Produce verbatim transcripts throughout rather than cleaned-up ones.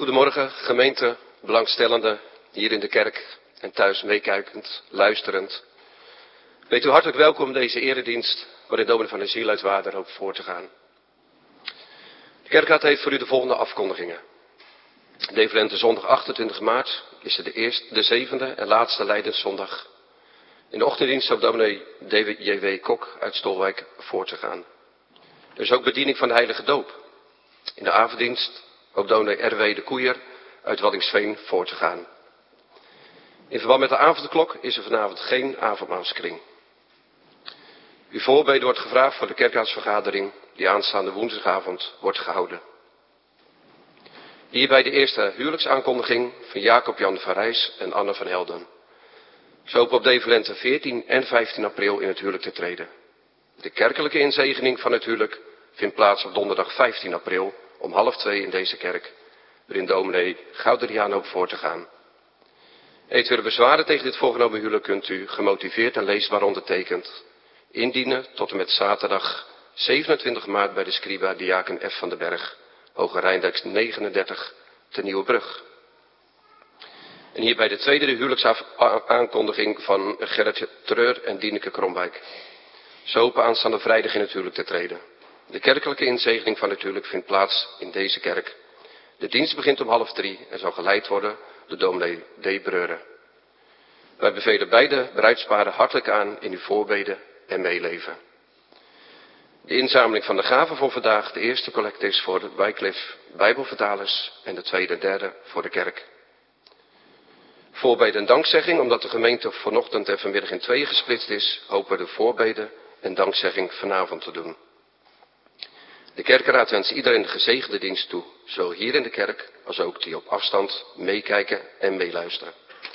Goedemorgen gemeente, belangstellenden hier in de kerk en thuis meekijkend, luisterend. Weet u hartelijk welkom deze eredienst waarin dominee van der Ziel uit Waarden hoopt voor te gaan. De kerkraad heeft voor u de volgende afkondigingen. Develente zondag achtentwintig maart is er de, eerste, de zevende en laatste Lijdenszondag. In de ochtenddienst hoopt dominee J W Kok uit Stolwijk voor te gaan. Er is ook bediening van de heilige doop. In de avonddienst hoopt dominee R W de Koeier uit Waddinxveen voor te gaan. In verband met de avondklok is er vanavond geen avondmaalskring. Uw voorbeden wordt gevraagd voor de kerkraadsvergadering die aanstaande woensdagavond wordt gehouden. Hierbij de eerste huwelijksaankondiging van Jacob Jan van Rijs en Anne van Helden. Ze hopen op Develente veertien en vijftien april in het huwelijk te treden. De kerkelijke inzegening van het huwelijk vindt plaats op donderdag vijftien april om half twee in deze kerk, waarin dominee Gouderiaan hoopt voor te gaan. Eventuele bezwaren tegen dit voorgenomen huwelijk kunt u gemotiveerd en leesbaar ondertekend indienen tot en met zaterdag zevenentwintig maart bij de scriba Diaken F. van den Berg, Hoge Rijndijks negenendertig, te Nieuwebrug. En hierbij de tweede de huwelijksaankondiging van Gerrit Treur en Dieneke Kromwijk. Ze hopen aanstaande vrijdag in het huwelijk te treden. De kerkelijke inzegening van het huwelijk vindt plaats in deze kerk. De dienst begint om half drie en zal geleid worden door dominee D. Breuren. Wij bevelen beide bruidsparen hartelijk aan in uw voorbeden en meeleven. De inzameling van de gaven voor vandaag, de eerste collecte is voor de Wycliffe Bijbelvertalers en de tweede en derde voor de kerk. Voorbeden en dankzegging, omdat de gemeente vanochtend en vanmiddag in tweeën gesplitst is, hopen we de voorbeden en dankzegging vanavond te doen. De kerkenraad wenst iedereen de gezegende dienst toe, zowel hier in de kerk als ook die op afstand meekijken en meeluisteren.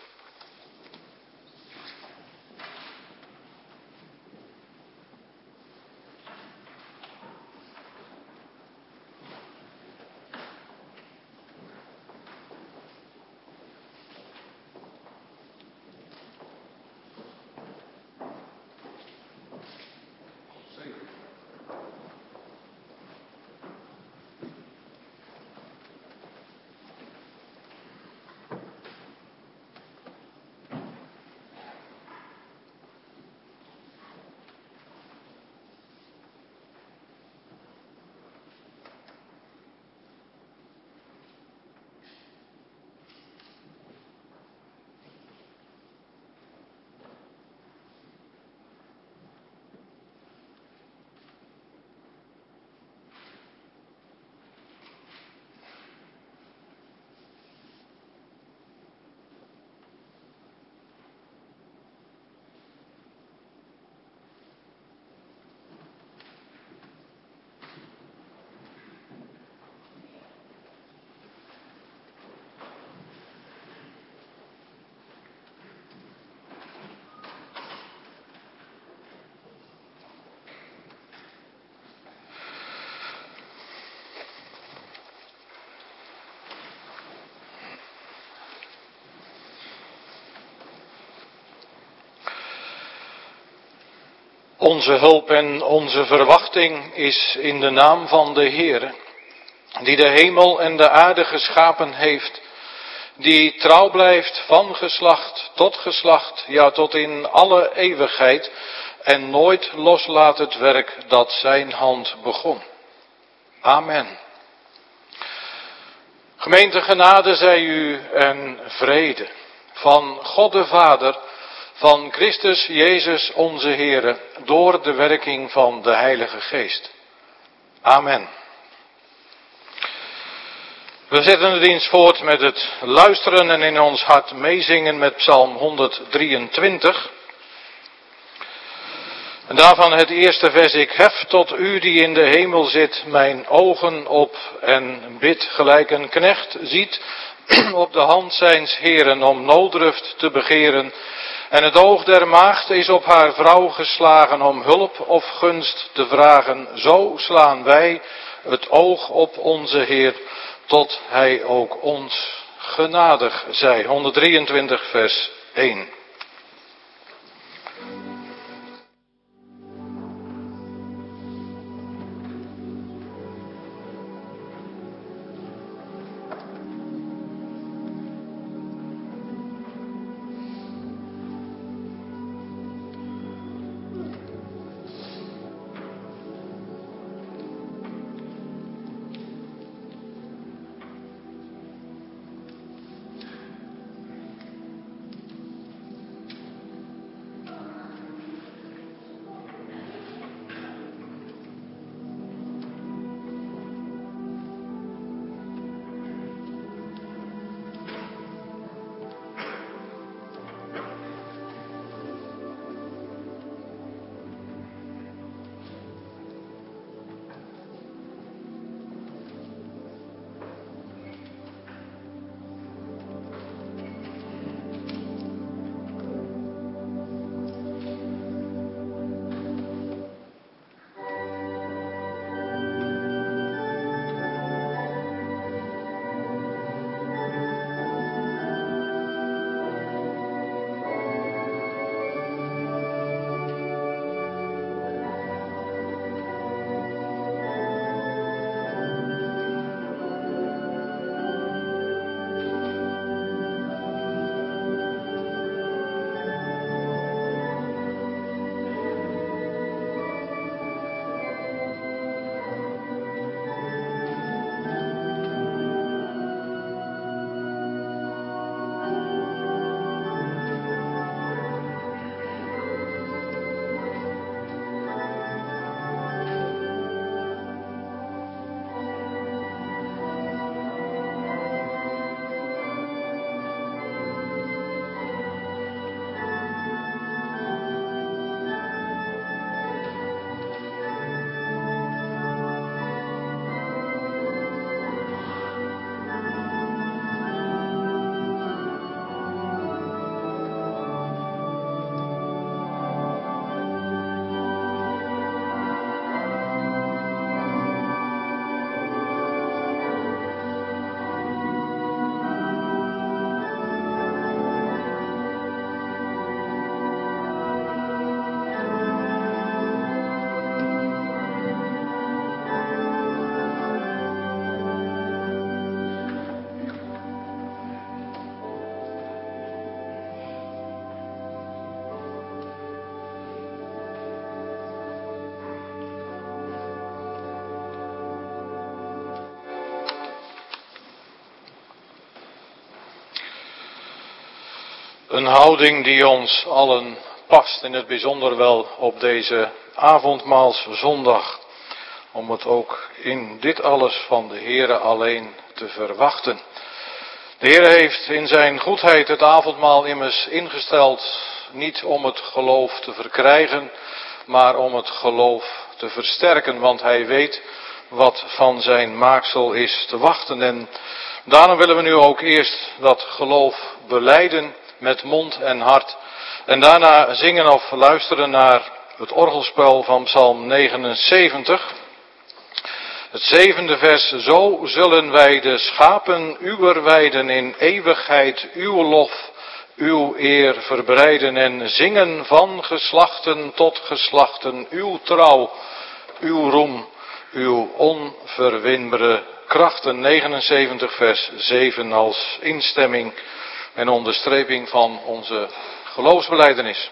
Onze hulp en onze verwachting is in de naam van de Heere, die de hemel en de aarde geschapen heeft, die trouw blijft van geslacht tot geslacht, ja tot in alle eeuwigheid, en nooit loslaat het werk dat zijn hand begon. Amen. Gemeente, genade zij u en vrede van God de Vader, van Christus Jezus onze Heere, door de werking van de Heilige Geest. Amen. We zetten de dienst voort met het luisteren en in ons hart meezingen met Psalm honderddrieëntwintig. En daarvan het eerste vers: ik hef tot u die in de hemel zit mijn ogen op en bid gelijk een knecht ziet op de hand zijns Heeren om nooddruft te begeren. En het oog der maagd is op haar vrouw geslagen om hulp of gunst te vragen. Zo slaan wij het oog op onze Heer, tot hij ook ons genadig zij. honderddrieëntwintig vers één. Een houding die ons allen past, in het bijzonder wel op deze avondmaalszondag. Om het ook in dit alles van de Heere alleen te verwachten. De Heere heeft in zijn goedheid het avondmaal immers ingesteld, niet om het geloof te verkrijgen, maar om het geloof te versterken. Want hij weet wat van zijn maaksel is te wachten. En daarom willen we nu ook eerst dat geloof belijden met mond en hart. En daarna zingen of luisteren naar het orgelspel van Psalm negenenzeventig. Het zevende vers. Zo zullen wij de schapen uwer weiden, in eeuwigheid uw lof, uw eer verbreiden en zingen van geslachten tot geslachten uw trouw, uw roem, uw onverwinbare krachten. negenenzeventig vers zeven als instemming en onderstreping van onze geloofsbelijdenis.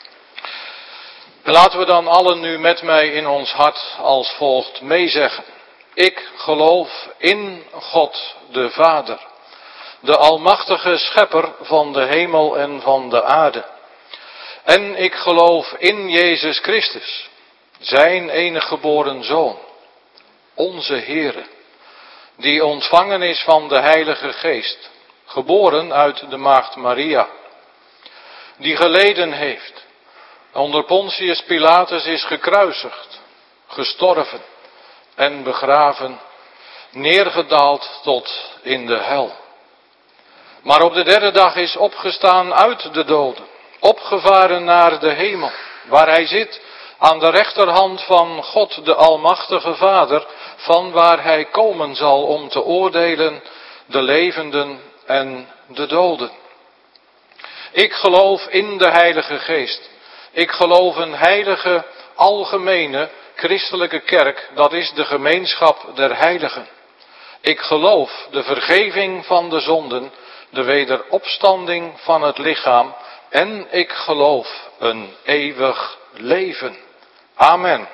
En laten we dan allen nu met mij in ons hart als volgt meezeggen. Ik geloof in God de Vader, de almachtige schepper van de hemel en van de aarde. En ik geloof in Jezus Christus, zijn enige geboren Zoon, onze Heere, die ontvangen is van de Heilige Geest, geboren uit de maagd Maria, die geleden heeft, onder Pontius Pilatus is gekruisigd, gestorven en begraven, neergedaald tot in de hel. Maar op de derde dag is opgestaan uit de doden, opgevaren naar de hemel, waar hij zit aan de rechterhand van God de Almachtige Vader, van waar hij komen zal om te oordelen de levenden en de doden. Ik geloof in de Heilige Geest. Ik geloof een heilige, algemene, christelijke kerk, dat is de gemeenschap der heiligen. Ik geloof de vergeving van de zonden, de wederopstanding van het lichaam en ik geloof een eeuwig leven. Amen.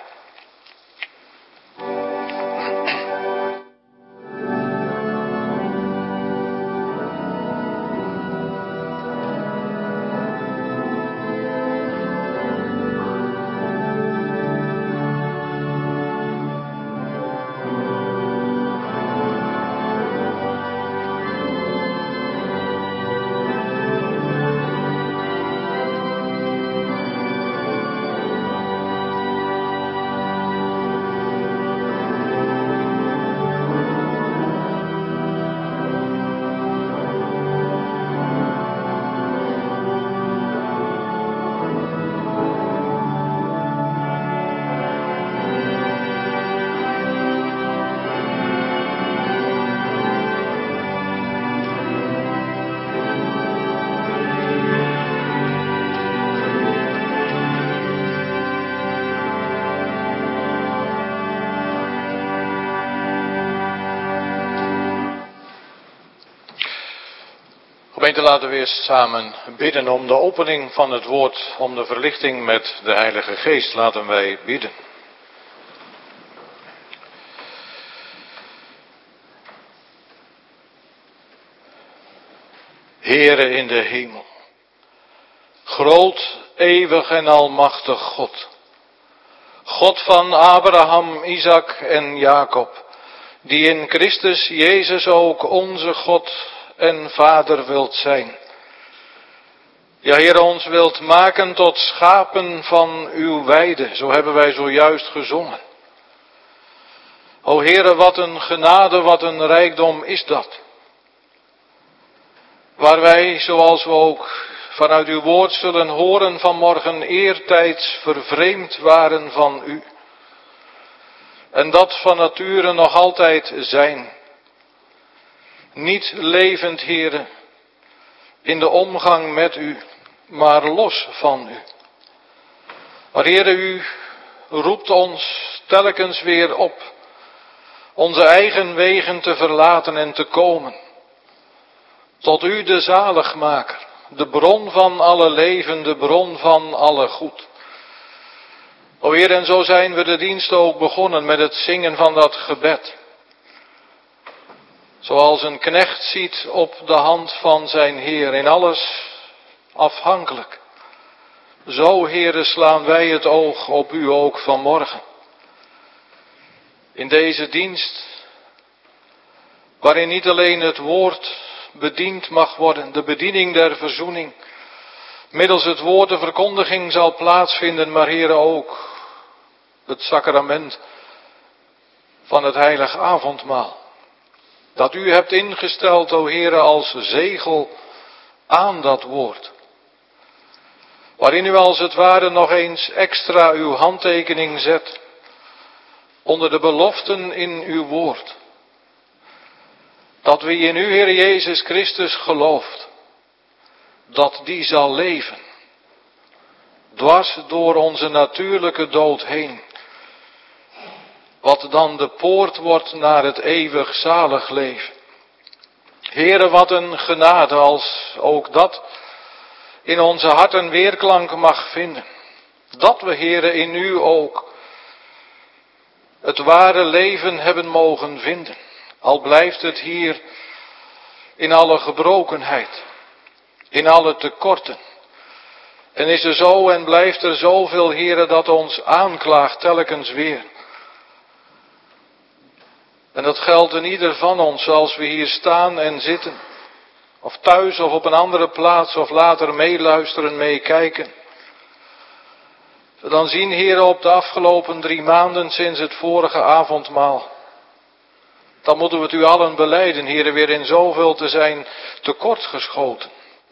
Gemeente, laten we eerst samen bidden om de opening van het woord, om de verlichting met de Heilige Geest. Laten wij bidden. Heere in de hemel, groot, eeuwig en almachtig God, God van Abraham, Isaac en Jacob, die in Christus Jezus ook onze God en Vader wilt zijn. Ja, Heer, ons wilt maken tot schapen van uw weide, zo hebben wij zojuist gezongen. O Heere, wat een genade, wat een rijkdom is dat. Waar wij, zoals we ook vanuit uw woord zullen horen vanmorgen, eertijds vervreemd waren van u. En dat van nature nog altijd zijn. Niet levend, Heere, in de omgang met u, maar los van u. Maar Heere, u roept ons telkens weer op onze eigen wegen te verlaten en te komen. Tot u de zaligmaker, de bron van alle leven, de bron van alle goed. O Heer, en zo zijn we de dienst ook begonnen met het zingen van dat gebed. Zoals een knecht ziet op de hand van zijn Heer in alles afhankelijk. Zo, Heere, slaan wij het oog op u ook vanmorgen. In deze dienst, waarin niet alleen het woord bediend mag worden, de bediening der verzoening, middels het woord de verkondiging zal plaatsvinden, maar Heere ook het sacrament van het heilige avondmaal. Dat u hebt ingesteld, o Heere, als zegel aan dat woord. Waarin u als het ware nog eens extra uw handtekening zet onder de beloften in uw woord. Dat wie in u, Heer Jezus Christus, gelooft, dat die zal leven. Dwars door onze natuurlijke dood heen. Wat dan de poort wordt naar het eeuwig zalig leven. Heere, wat een genade als ook dat in onze harten weerklank mag vinden. Dat we, Heere, in u ook het ware leven hebben mogen vinden. Al blijft het hier in alle gebrokenheid, in alle tekorten. En is er zo en blijft er zoveel, Heere, dat ons aanklaagt telkens weer. En dat geldt in ieder van ons, zoals we hier staan en zitten. Of thuis of op een andere plaats of later meeluisteren, meekijken. We dan zien, Heere, op de afgelopen drie maanden sinds het vorige avondmaal. Dan moeten we het u allen belijden, Heere, weer in zoveel te zijn tekortgeschoten.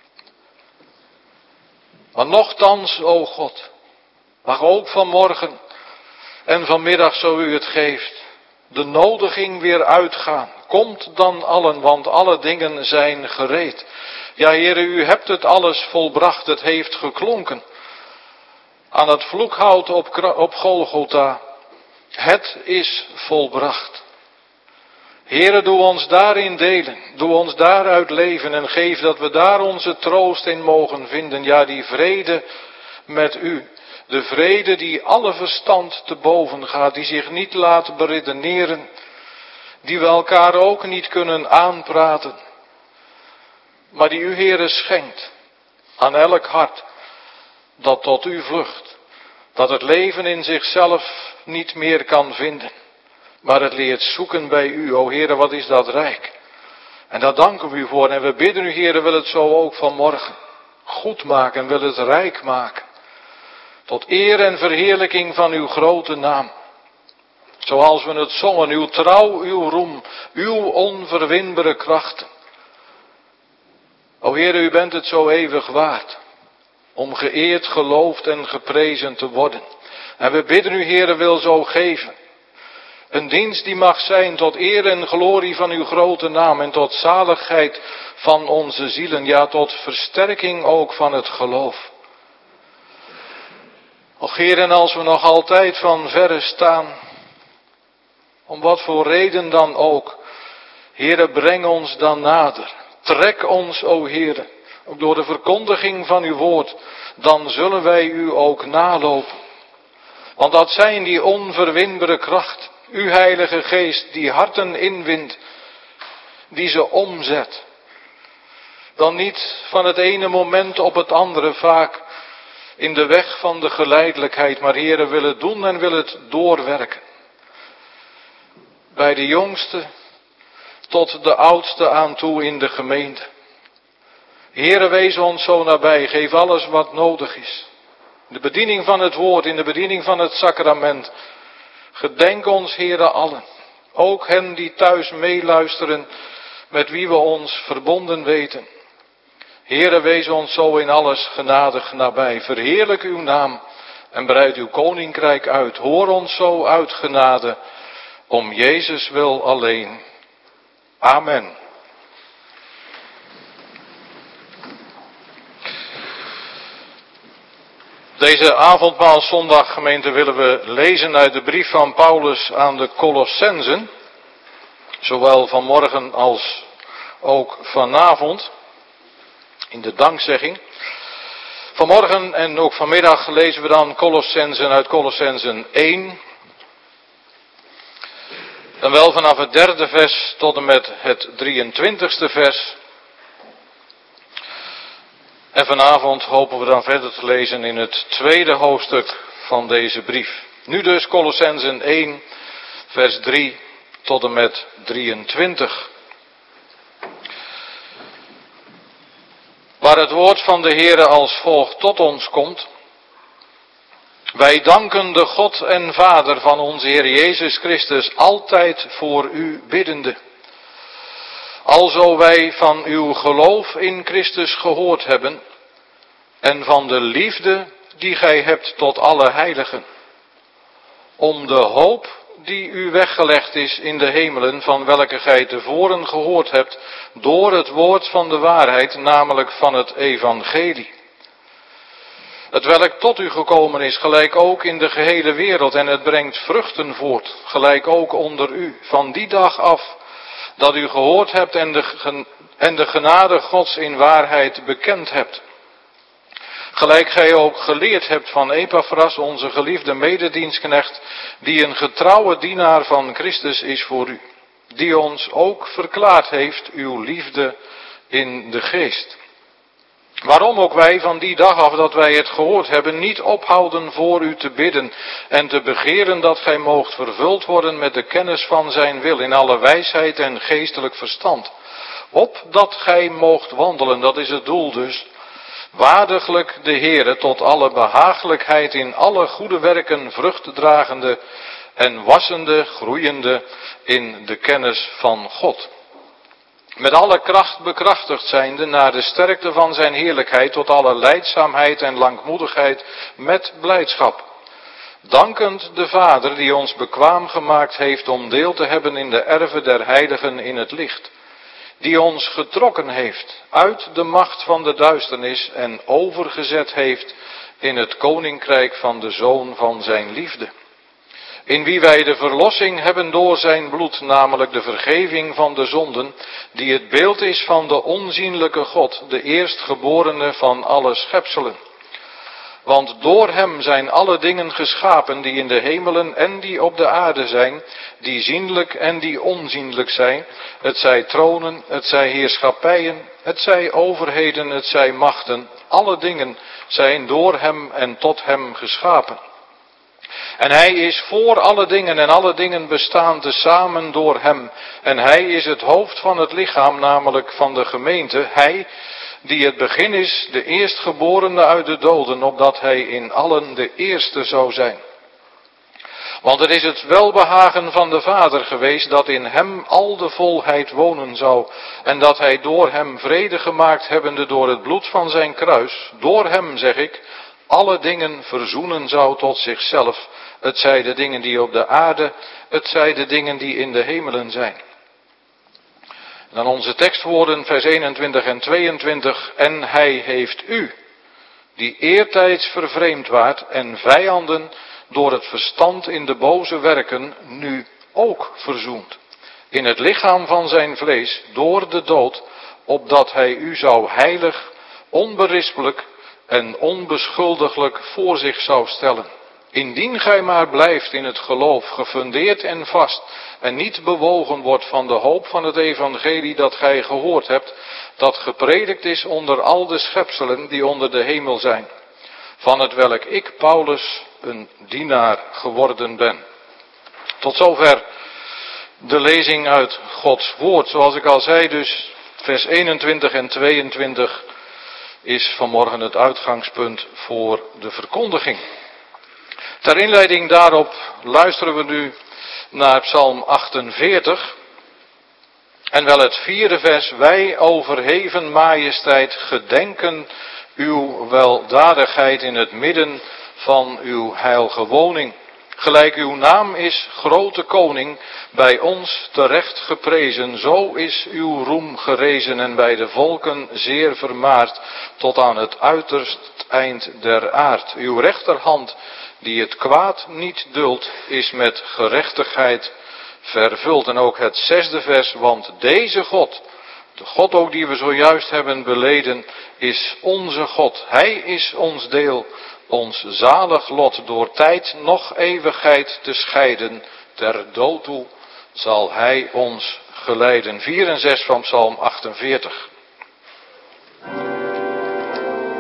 Maar nochtans, o God, mag ook vanmorgen en vanmiddag, zo u het geeft, de nodiging weer uitgaan. Komt dan allen, want alle dingen zijn gereed. Ja, Heere, u hebt het alles volbracht, het heeft geklonken. Aan het vloekhout op, op Golgotha. Het is volbracht. Heere, doe ons daarin delen, doe ons daaruit leven en geef dat we daar onze troost in mogen vinden. Ja, die vrede met u, de vrede die alle verstand te boven gaat, die zich niet laat beredeneren, die we elkaar ook niet kunnen aanpraten, maar die u, Heere, schenkt aan elk hart dat tot u vlucht, dat het leven in zichzelf niet meer kan vinden. Maar het leert zoeken bij u, o Heere, wat is dat rijk. En daar danken we u voor. En we bidden u, Heere, wil het zo ook vanmorgen goed maken en wil het rijk maken. Tot eer en verheerlijking van uw grote naam. Zoals we het zongen, uw trouw, uw roem, uw onverwinbare krachten. O Heere, u bent het zo eeuwig waard. Om geëerd, geloofd en geprezen te worden. En we bidden u, Heere, wil zo geven. Een dienst die mag zijn tot eer en glorie van uw grote naam en tot zaligheid van onze zielen, ja, tot versterking ook van het geloof. Och Heer, en als we nog altijd van verre staan, om wat voor reden dan ook, Heere, breng ons dan nader. Trek ons, o Heere, ook door de verkondiging van uw woord, dan zullen wij u ook nalopen. Want dat zijn die onverwinbare krachten. Uw Heilige Geest die harten inwindt, die ze omzet. Dan niet van het ene moment op het andere, vaak in de weg van de geleidelijkheid, maar Heere, wil het doen en wil het doorwerken. Bij de jongste tot de oudste aan toe in de gemeente. Heere, wees ons zo nabij, geef alles wat nodig is. In de bediening van het woord, in de bediening van het sacrament. Gedenk ons, Heere, allen. Ook hen die thuis meeluisteren, met wie we ons verbonden weten. Heere, wees ons zo in alles genadig nabij. Verheerlijk uw naam en breid uw koninkrijk uit. Hoor ons zo uit genade, om Jezus wil alleen. Amen. Deze avondmaalzondag, gemeente, willen we lezen uit de brief van Paulus aan de Colossenzen. Zowel vanmorgen als ook vanavond. In de dankzegging. Vanmorgen en ook vanmiddag lezen we dan Colossenzen uit Colossenzen één. Dan wel vanaf het derde vers tot en met het drieëntwintigste vers. En vanavond hopen we dan verder te lezen in het tweede hoofdstuk van deze brief. Nu dus Kolossenzen één, vers drie tot en met drieëntwintig. Waar het woord van de Heere als volgt tot ons komt. Wij danken de God en Vader van onze Heer Jezus Christus altijd voor u biddende. Alzo wij van uw geloof in Christus gehoord hebben en van de liefde die gij hebt tot alle heiligen. Om de hoop die u weggelegd is in de hemelen, van welke gij tevoren gehoord hebt door het woord van de waarheid, namelijk van het evangelie. Het welk tot u gekomen is, gelijk ook in de gehele wereld, en het brengt vruchten voort, gelijk ook onder u, van die dag af dat u gehoord hebt en de, en de genade Gods in waarheid bekend hebt. Gelijk gij ook geleerd hebt van Epaphras, onze geliefde mededienstknecht, die een getrouwe dienaar van Christus is voor u, die ons ook verklaard heeft uw liefde in de geest. Waarom ook wij van die dag af dat wij het gehoord hebben, niet ophouden voor u te bidden en te begeren dat gij moogt vervuld worden met de kennis van zijn wil in alle wijsheid en geestelijk verstand. Opdat gij moogt wandelen, dat is het doel dus, waardiglijk de Heere tot alle behaaglijkheid in alle goede werken vrucht dragende en wassende, groeiende in de kennis van God. Met alle kracht bekrachtigd zijnde naar de sterkte van zijn heerlijkheid tot alle lijdzaamheid en langmoedigheid met blijdschap. Dankend de Vader die ons bekwaam gemaakt heeft om deel te hebben in de erve der heiligen in het licht. Die ons getrokken heeft uit de macht van de duisternis en overgezet heeft in het koninkrijk van de Zoon van zijn liefde. In wie wij de verlossing hebben door zijn bloed, namelijk de vergeving van de zonden, die het beeld is van de onzienlijke God, de eerstgeborene van alle schepselen. Want door hem zijn alle dingen geschapen die in de hemelen en die op de aarde zijn, die zienlijk en die onzienlijk zijn, het zij tronen, het zij heerschappijen, het zij overheden, het zij machten, alle dingen zijn door hem en tot hem geschapen. En hij is voor alle dingen en alle dingen bestaan tezamen door hem. En hij is het hoofd van het lichaam, namelijk van de gemeente. Hij die het begin is, de eerstgeborene uit de doden, opdat hij in allen de eerste zou zijn. Want het is het welbehagen van de Vader geweest dat in hem al de volheid wonen zou. En dat hij door hem vrede gemaakt hebbende door het bloed van zijn kruis, door hem, zeg ik, alle dingen verzoenen zou tot zichzelf. Het zij de dingen die op de aarde, het zij de dingen die in de hemelen zijn. Dan onze tekstwoorden, vers eenentwintig en tweeëntwintig. En hij heeft u, die eertijds vervreemd waart en vijanden door het verstand in de boze werken, nu ook verzoend. In het lichaam van zijn vlees, door de dood, opdat hij u zou heilig, onberispelijk en onbeschuldiglijk voor zich zou stellen. Indien gij maar blijft in het geloof, gefundeerd en vast, en niet bewogen wordt van de hoop van het evangelie dat gij gehoord hebt, dat gepredikt is onder al de schepselen die onder de hemel zijn, van het welk ik, Paulus, een dienaar geworden ben. Tot zover de lezing uit Gods woord. Zoals ik al zei, dus vers eenentwintig en tweeëntwintig is vanmorgen het uitgangspunt voor de verkondiging. Ter inleiding daarop luisteren we nu naar Psalm achtenveertig. En wel het vierde vers. Wij, overheven majesteit, gedenken uw weldadigheid in het midden van uw heilige woning. Gelijk uw naam is, grote koning, bij ons terecht geprezen. Zo is uw roem gerezen en bij de volken zeer vermaard, tot aan het uiterst eind der aard. Uw rechterhand, die het kwaad niet duldt, is met gerechtigheid vervuld. En ook het zesde vers, want deze God, de God ook die we zojuist hebben beleden, is onze God. Hij is ons deel, ons zalig lot, door tijd noch eeuwigheid te scheiden. Ter dood toe zal hij ons geleiden. vier en zes van Psalm achtenveertig.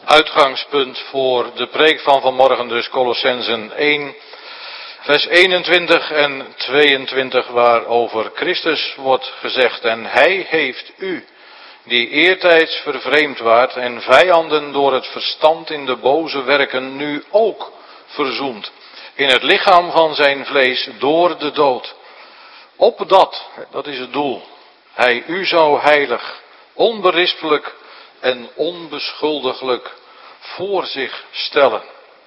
Uitgangspunt voor de preek van vanmorgen dus Kolossenzen één, vers eenentwintig en tweeëntwintig, waarover Christus wordt gezegd: en hij heeft u, die eertijds vervreemd waart en vijanden door het verstand in de boze werken, nu ook verzoend in het lichaam van zijn vlees door de dood. Opdat, dat is het doel, hij u zou heilig, onberispelijk en onbeschuldiglijk voor zich stellen.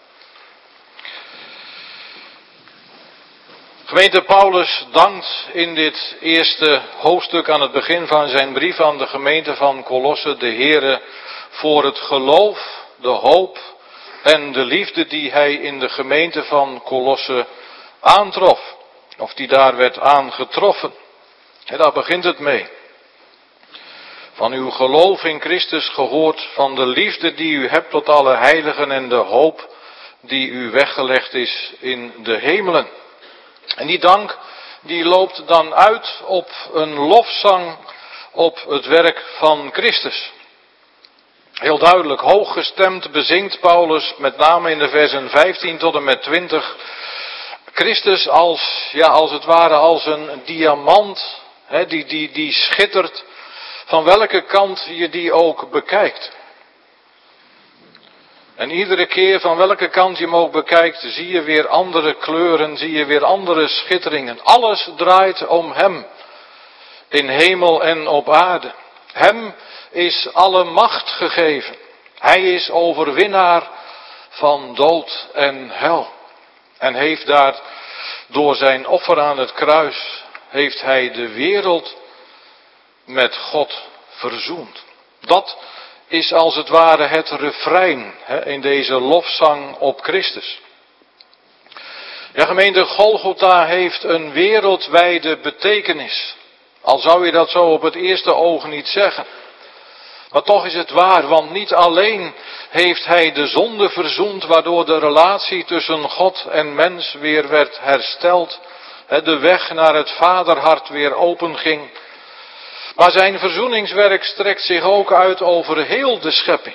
Gemeente, Paulus dankt in dit eerste hoofdstuk aan het begin van zijn brief aan de gemeente van Kolosse de Heere voor het geloof, de hoop en de liefde die hij in de gemeente van Kolosse aantrof. Of die daar werd aangetroffen. En daar begint het mee. Van uw geloof in Christus gehoord, van de liefde die u hebt tot alle heiligen en de hoop die u weggelegd is in de hemelen. En die dank die loopt dan uit op een lofzang op het werk van Christus. Heel duidelijk, hooggestemd bezingt Paulus, met name in de versen vijftien tot en met twintig, Christus als, ja, als het ware als een diamant, hè, die, die, die schittert, van welke kant je die ook bekijkt. En iedere keer, van welke kant je hem ook bekijkt, zie je weer andere kleuren, zie je weer andere schitteringen. Alles draait om hem, in hemel en op aarde. Hem is alle macht gegeven. Hij is overwinnaar van dood en hel. En heeft daar, door zijn offer aan het kruis, heeft hij de wereld met God verzoend. Dat is als het ware het refrein hè, in deze lofzang op Christus. Ja, gemeente, Golgotha heeft een wereldwijde betekenis. Al zou je dat zo op het eerste oog niet zeggen. Maar toch is het waar, want niet alleen heeft hij de zonde verzoend, waardoor de relatie tussen God en mens weer werd hersteld, de weg naar het vaderhart weer openging. Maar zijn verzoeningswerk strekt zich ook uit over heel de schepping.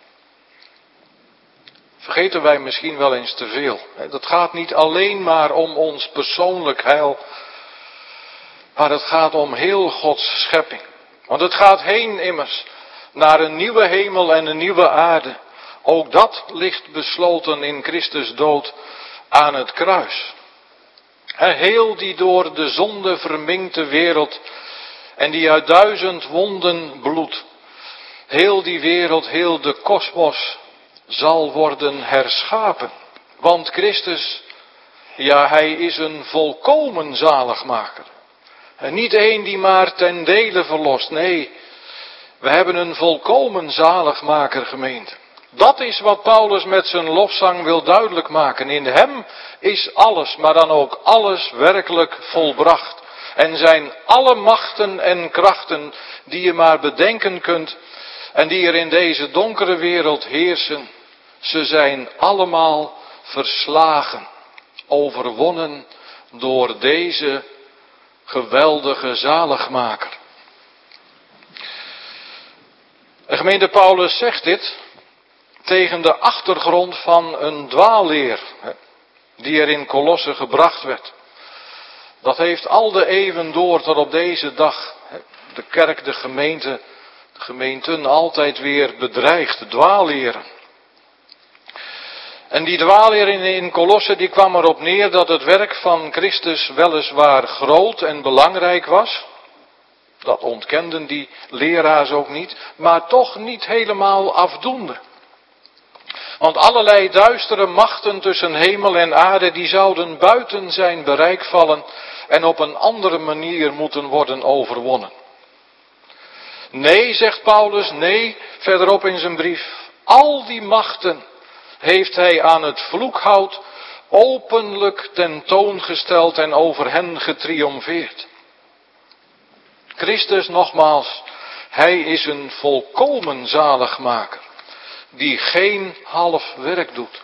Vergeten wij misschien wel eens te veel. Dat gaat niet alleen maar om ons persoonlijk heil, maar het gaat om heel Gods schepping. Want het gaat heen immers naar een nieuwe hemel en een nieuwe aarde. Ook dat ligt besloten in Christus dood aan het kruis. Heel die door de zonde verminkte wereld en die uit duizend wonden bloedt. Heel die wereld, heel de kosmos zal worden herschapen. Want Christus, ja, hij is een volkomen zaligmaker. En niet één die maar ten dele verlost. Nee, we hebben een volkomen zaligmaker, gemeente. Dat is wat Paulus met zijn lofzang wil duidelijk maken. In hem is alles, maar dan ook alles werkelijk volbracht. En zijn alle machten en krachten die je maar bedenken kunt en die er in deze donkere wereld heersen, ze zijn allemaal verslagen, overwonnen door deze geweldige zaligmaker. De gemeente Paulus zegt dit tegen de achtergrond van een dwaalleer die er in Kolosse gebracht werd. Dat heeft al de eeuwen door tot op deze dag de kerk, de gemeente, de gemeenten altijd weer bedreigd, dwaalleren. En die dwaalleer in, in Kolosse die kwam erop neer dat het werk van Christus weliswaar groot en belangrijk was. Dat ontkenden die leraars ook niet, maar toch niet helemaal afdoende. Want allerlei duistere machten tussen hemel en aarde, die zouden buiten zijn bereik vallen en op een andere manier moeten worden overwonnen. Nee, zegt Paulus, nee, verderop in zijn brief, al die machten heeft hij aan het vloekhout openlijk tentoongesteld en over hen getriomfeerd. Christus nogmaals, hij is een volkomen zaligmaker, die geen half werk doet.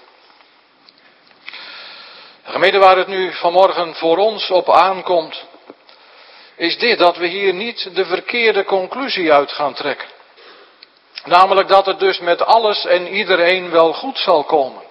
De gemeente waar het nu vanmorgen voor ons op aankomt, is dit, dat we hier niet de verkeerde conclusie uit gaan trekken. Namelijk dat het dus met alles en iedereen wel goed zal komen.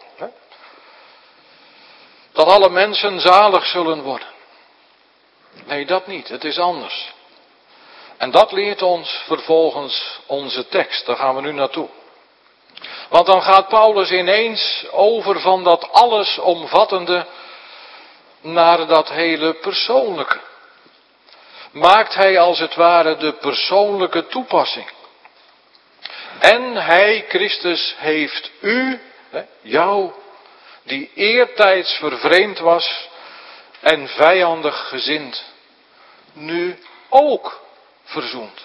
Dat alle mensen zalig zullen worden. Nee, dat niet. Het is anders. En dat leert ons vervolgens onze tekst. Daar gaan we nu naartoe. Want dan gaat Paulus ineens over van dat allesomvattende naar dat hele persoonlijke. Maakt hij als het ware de persoonlijke toepassing. En hij, Christus, heeft u, jou, die eertijds vervreemd was en vijandig gezind, nu ook verzoend.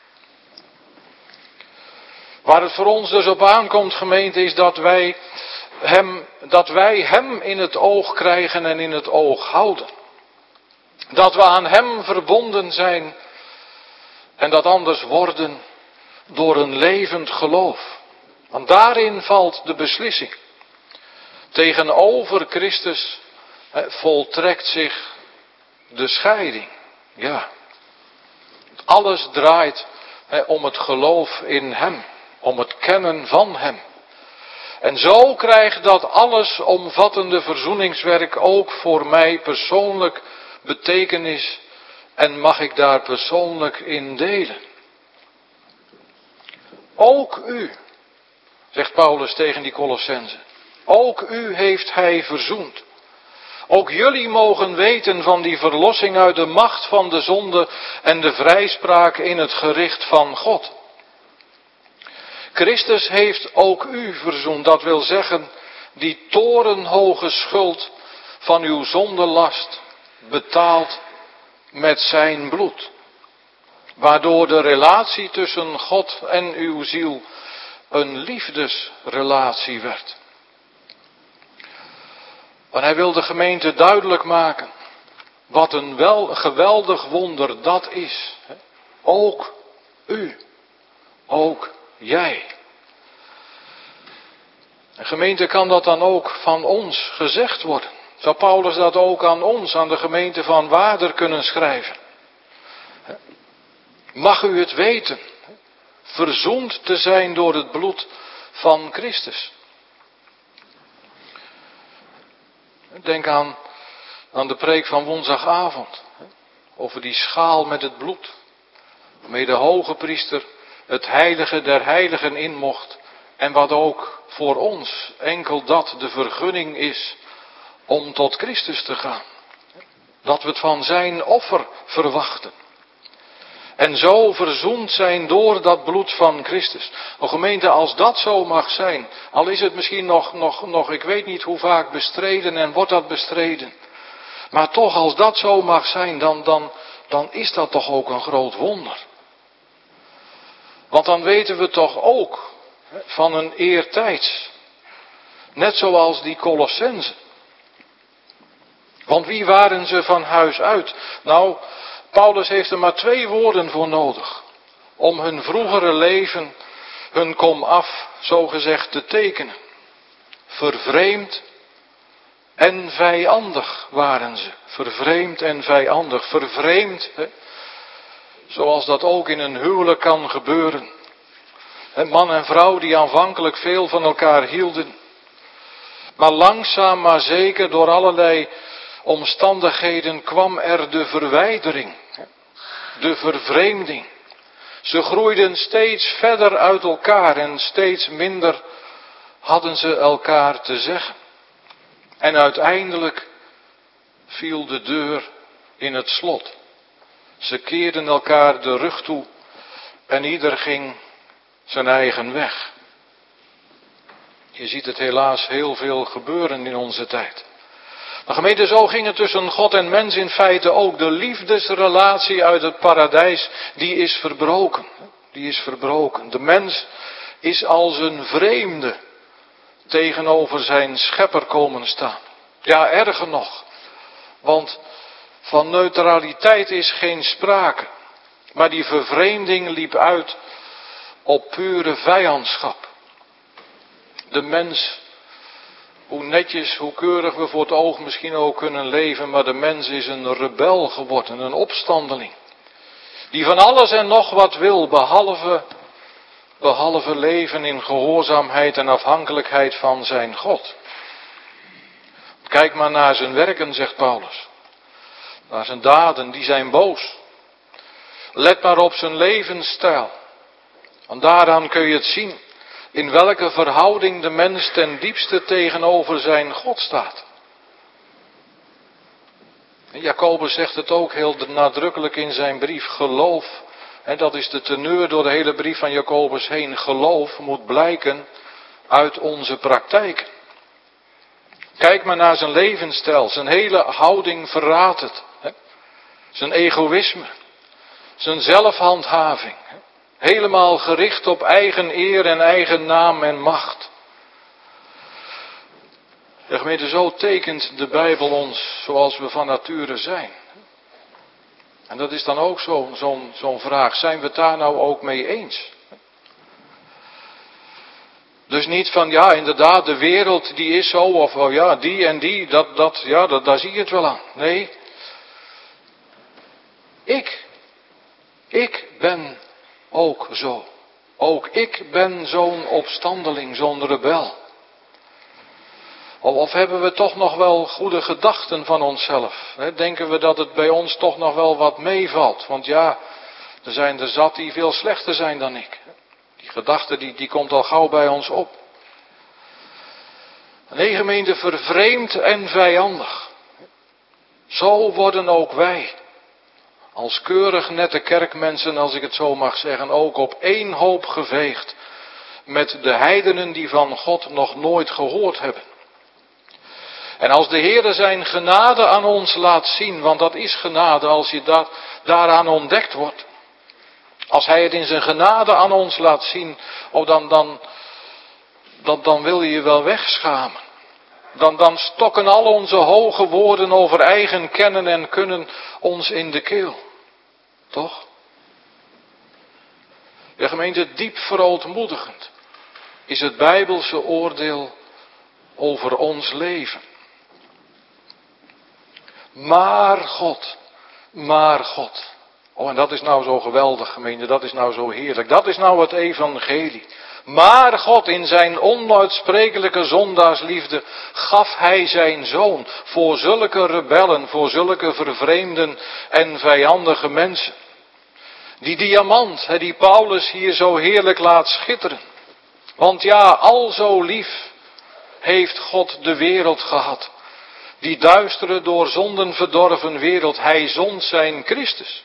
Waar het voor ons dus op aankomt, gemeente, is dat wij hem, dat wij hem in het oog krijgen en in het oog houden. Dat we aan hem verbonden zijn en dat anders worden door een levend geloof. Want daarin valt de beslissing. Tegenover Christus voltrekt zich de scheiding. Ja. Alles draait om het geloof in hem. Om het kennen van hem. En zo krijgt dat allesomvattende verzoeningswerk ook voor mij persoonlijk betekenis. En mag ik daar persoonlijk in delen. Ook u, zegt Paulus tegen die Colossenzen. Ook u heeft hij verzoend. Ook jullie mogen weten van die verlossing uit de macht van de zonde en de vrijspraak in het gericht van God. Christus heeft ook u verzoend, dat wil zeggen, die torenhoge schuld van uw zondelast betaald met zijn bloed. Waardoor de relatie tussen God en uw ziel een liefdesrelatie werd. Want hij wil de gemeente duidelijk maken wat een wel geweldig wonder dat is. Ook u, ook jij. En gemeente, kan dat dan ook van ons gezegd worden? Zou Paulus dat ook aan ons, aan de gemeente van Waarder kunnen schrijven? Mag u het weten, verzoend te zijn door het bloed van Christus. Denk aan, aan de preek van woensdagavond, over die schaal met het bloed, waarmee de hoge priester het heilige der heiligen in mocht, en wat ook voor ons enkel dat de vergunning is om tot Christus te gaan. Dat we het van zijn offer verwachten. En zo verzoend zijn door dat bloed van Christus. O gemeente, als dat zo mag zijn, al is het misschien nog, nog, nog, ik weet niet hoe vaak bestreden en wordt dat bestreden. Maar toch, als dat zo mag zijn, dan, dan, dan is dat toch ook een groot wonder. Want dan weten we toch ook van een eertijds. Net zoals die Colossenzen. Want wie waren ze van huis uit? Nou, Paulus heeft er maar twee woorden voor nodig. Om hun vroegere leven, hun komaf, zogezegd te tekenen. Vervreemd en vijandig waren ze. Vervreemd en vijandig. Vervreemd, hè? Zoals dat ook in een huwelijk kan gebeuren. Een man en vrouw die aanvankelijk veel van elkaar hielden. Maar langzaam maar zeker door allerlei omstandigheden kwam er de verwijdering. De vervreemding. Ze groeiden steeds verder uit elkaar en steeds minder hadden ze elkaar te zeggen. En uiteindelijk viel de deur in het slot. Ze keerden elkaar de rug toe en ieder ging zijn eigen weg. Je ziet het helaas heel veel gebeuren in onze tijd. Maar gemeente, zo ging het tussen God en mens in feite ook. De liefdesrelatie uit het paradijs, die is verbroken. Die is verbroken. De mens is als een vreemde tegenover zijn schepper komen staan. Ja, erger nog. Want van neutraliteit is geen sprake. Maar die vervreemding liep uit op pure vijandschap. De mens, hoe netjes, hoe keurig we voor het oog misschien ook kunnen leven, maar de mens is een rebel geworden, een opstandeling. Die van alles en nog wat wil, behalve behalve leven in gehoorzaamheid en afhankelijkheid van zijn God. Kijk maar naar zijn werken, zegt Paulus. Naar zijn daden, die zijn boos. Let maar op zijn levensstijl. Want daaraan kun je het zien in welke verhouding de mens ten diepste tegenover zijn God staat. En Jacobus zegt het ook heel nadrukkelijk in zijn brief. Geloof, en dat is de teneur door de hele brief van Jacobus heen. Geloof moet blijken uit onze praktijken. Kijk maar naar zijn levensstijl. Zijn hele houding verraadt het. Hè? Zijn egoïsme. Zijn zelfhandhaving. Hè? Helemaal gericht op eigen eer en eigen naam en macht. De gemeente, zo tekent de Bijbel ons zoals we van nature zijn. En dat is dan ook zo'n zo'n zo'n vraag. Zijn we het daar nou ook mee eens? Dus niet van, ja, inderdaad, de wereld die is zo, of oh ja, die en die, dat, dat, ja, dat, daar zie je het wel aan. Nee. Ik, ik ben ook zo. Ook ik ben zo'n opstandeling, zo'n rebel. Of, of hebben we toch nog wel goede gedachten van onszelf? Hè? Denken we dat het bij ons toch nog wel wat meevalt? Want ja, er zijn er zat die veel slechter zijn dan ik. Die gedachte die, die komt al gauw bij ons op. Nee, gemeente, vervreemd en vijandig. Zo worden ook wij, als keurig nette kerkmensen, als ik het zo mag zeggen, ook op één hoop geveegd met de heidenen die van God nog nooit gehoord hebben. En als de Heere zijn genade aan ons laat zien, want dat is genade als je dat, daaraan ontdekt wordt. Als hij het in zijn genade aan ons laat zien, oh dan, dan, dan, dan wil je je wel wegschamen. Dan, dan stokken al onze hoge woorden over eigen kennen en kunnen ons in de keel. Toch? De gemeente, diep verootmoedigend is het Bijbelse oordeel over ons leven. Maar God, maar God. Oh, en dat is nou zo geweldig, gemeente, dat is nou zo heerlijk. Dat is nou het evangelie. Maar God, in zijn onuitsprekelijke zondaarsliefde gaf hij zijn zoon voor zulke rebellen, voor zulke vervreemden en vijandige mensen. Die diamant, die Paulus hier zo heerlijk laat schitteren. Want ja, al zo lief heeft God de wereld gehad. Die duistere, door zonden verdorven wereld, hij zond zijn Christus.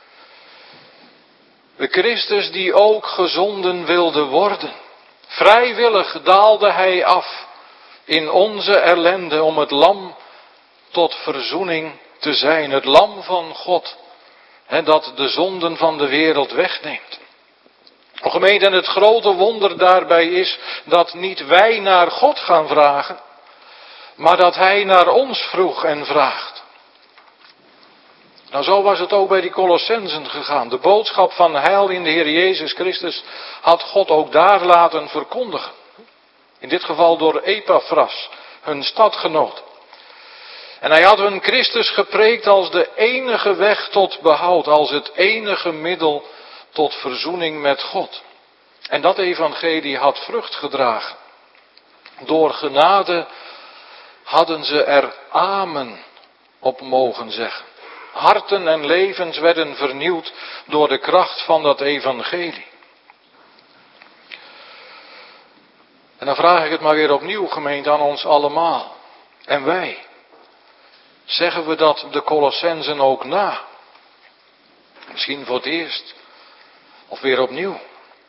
De Christus die ook gezonden wilde worden. Vrijwillig daalde hij af in onze ellende om het lam tot verzoening te zijn. Het lam van God, hè, dat de zonden van de wereld wegneemt. O gemeente, en het grote wonder daarbij is dat niet wij naar God gaan vragen, maar dat hij naar ons vroeg en vraagt. Nou, zo was het ook bij die Colossensen gegaan. De boodschap van heil in de Heer Jezus Christus had God ook daar laten verkondigen. In dit geval door Epaphras, hun stadgenoot. En hij had hun Christus gepreekt als de enige weg tot behoud, als het enige middel tot verzoening met God. En dat evangelie had vrucht gedragen. Door genade hadden ze er amen op mogen zeggen. Harten en levens werden vernieuwd door de kracht van dat evangelie. En dan vraag ik het maar weer opnieuw, gemeente, aan ons allemaal. En wij, zeggen we dat de Colossensen ook na? Misschien voor het eerst, of weer opnieuw.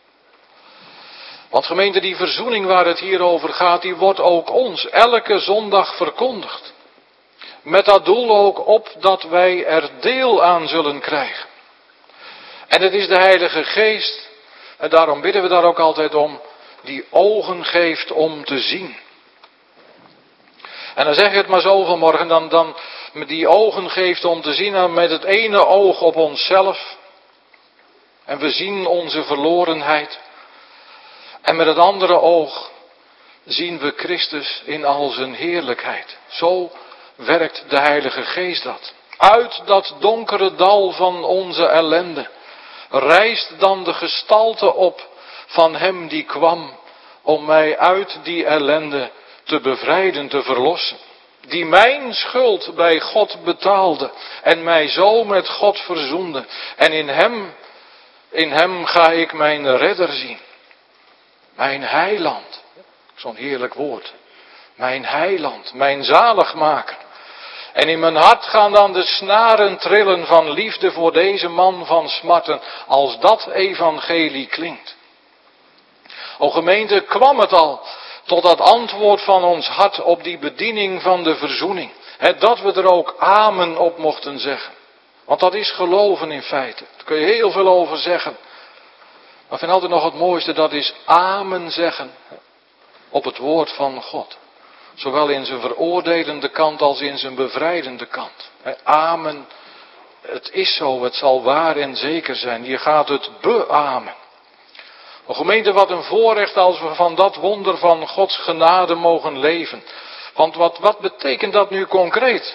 Want gemeente, die verzoening waar het hier over gaat, die wordt ook ons elke zondag verkondigd. Met dat doel ook op dat wij er deel aan zullen krijgen. En het is de Heilige Geest, en daarom bidden we daar ook altijd om, die ogen geeft om te zien. En dan zeg ik het maar zo vanmorgen, dan, dan die ogen geeft om te zien, en met het ene oog op onszelf. En we zien onze verlorenheid. En met het andere oog zien we Christus in al zijn heerlijkheid. Zo werkt de Heilige Geest dat. Uit dat donkere dal van onze ellende rijst dan de gestalte op van hem die kwam om mij uit die ellende te bevrijden, te verlossen. Die mijn schuld bij God betaalde en mij zo met God verzoende. En in hem, in hem ga ik mijn redder zien. Mijn heiland. Zo'n heerlijk woord. Mijn heiland, mijn zaligmaker. En in mijn hart gaan dan de snaren trillen van liefde voor deze man van smarten, als dat evangelie klinkt. O gemeente, kwam het al tot dat antwoord van ons hart op die bediening van de verzoening. He, dat we er ook amen op mochten zeggen. Want dat is geloven in feite. Daar kun je heel veel over zeggen. Maar ik vind altijd nog het mooiste, dat is amen zeggen op het woord van God. Zowel in zijn veroordelende kant als in zijn bevrijdende kant. He, amen, het is zo, het zal waar en zeker zijn. Je gaat het beamen. O gemeente, wat een voorrecht als we van dat wonder van Gods genade mogen leven. Want wat, wat betekent dat nu concreet?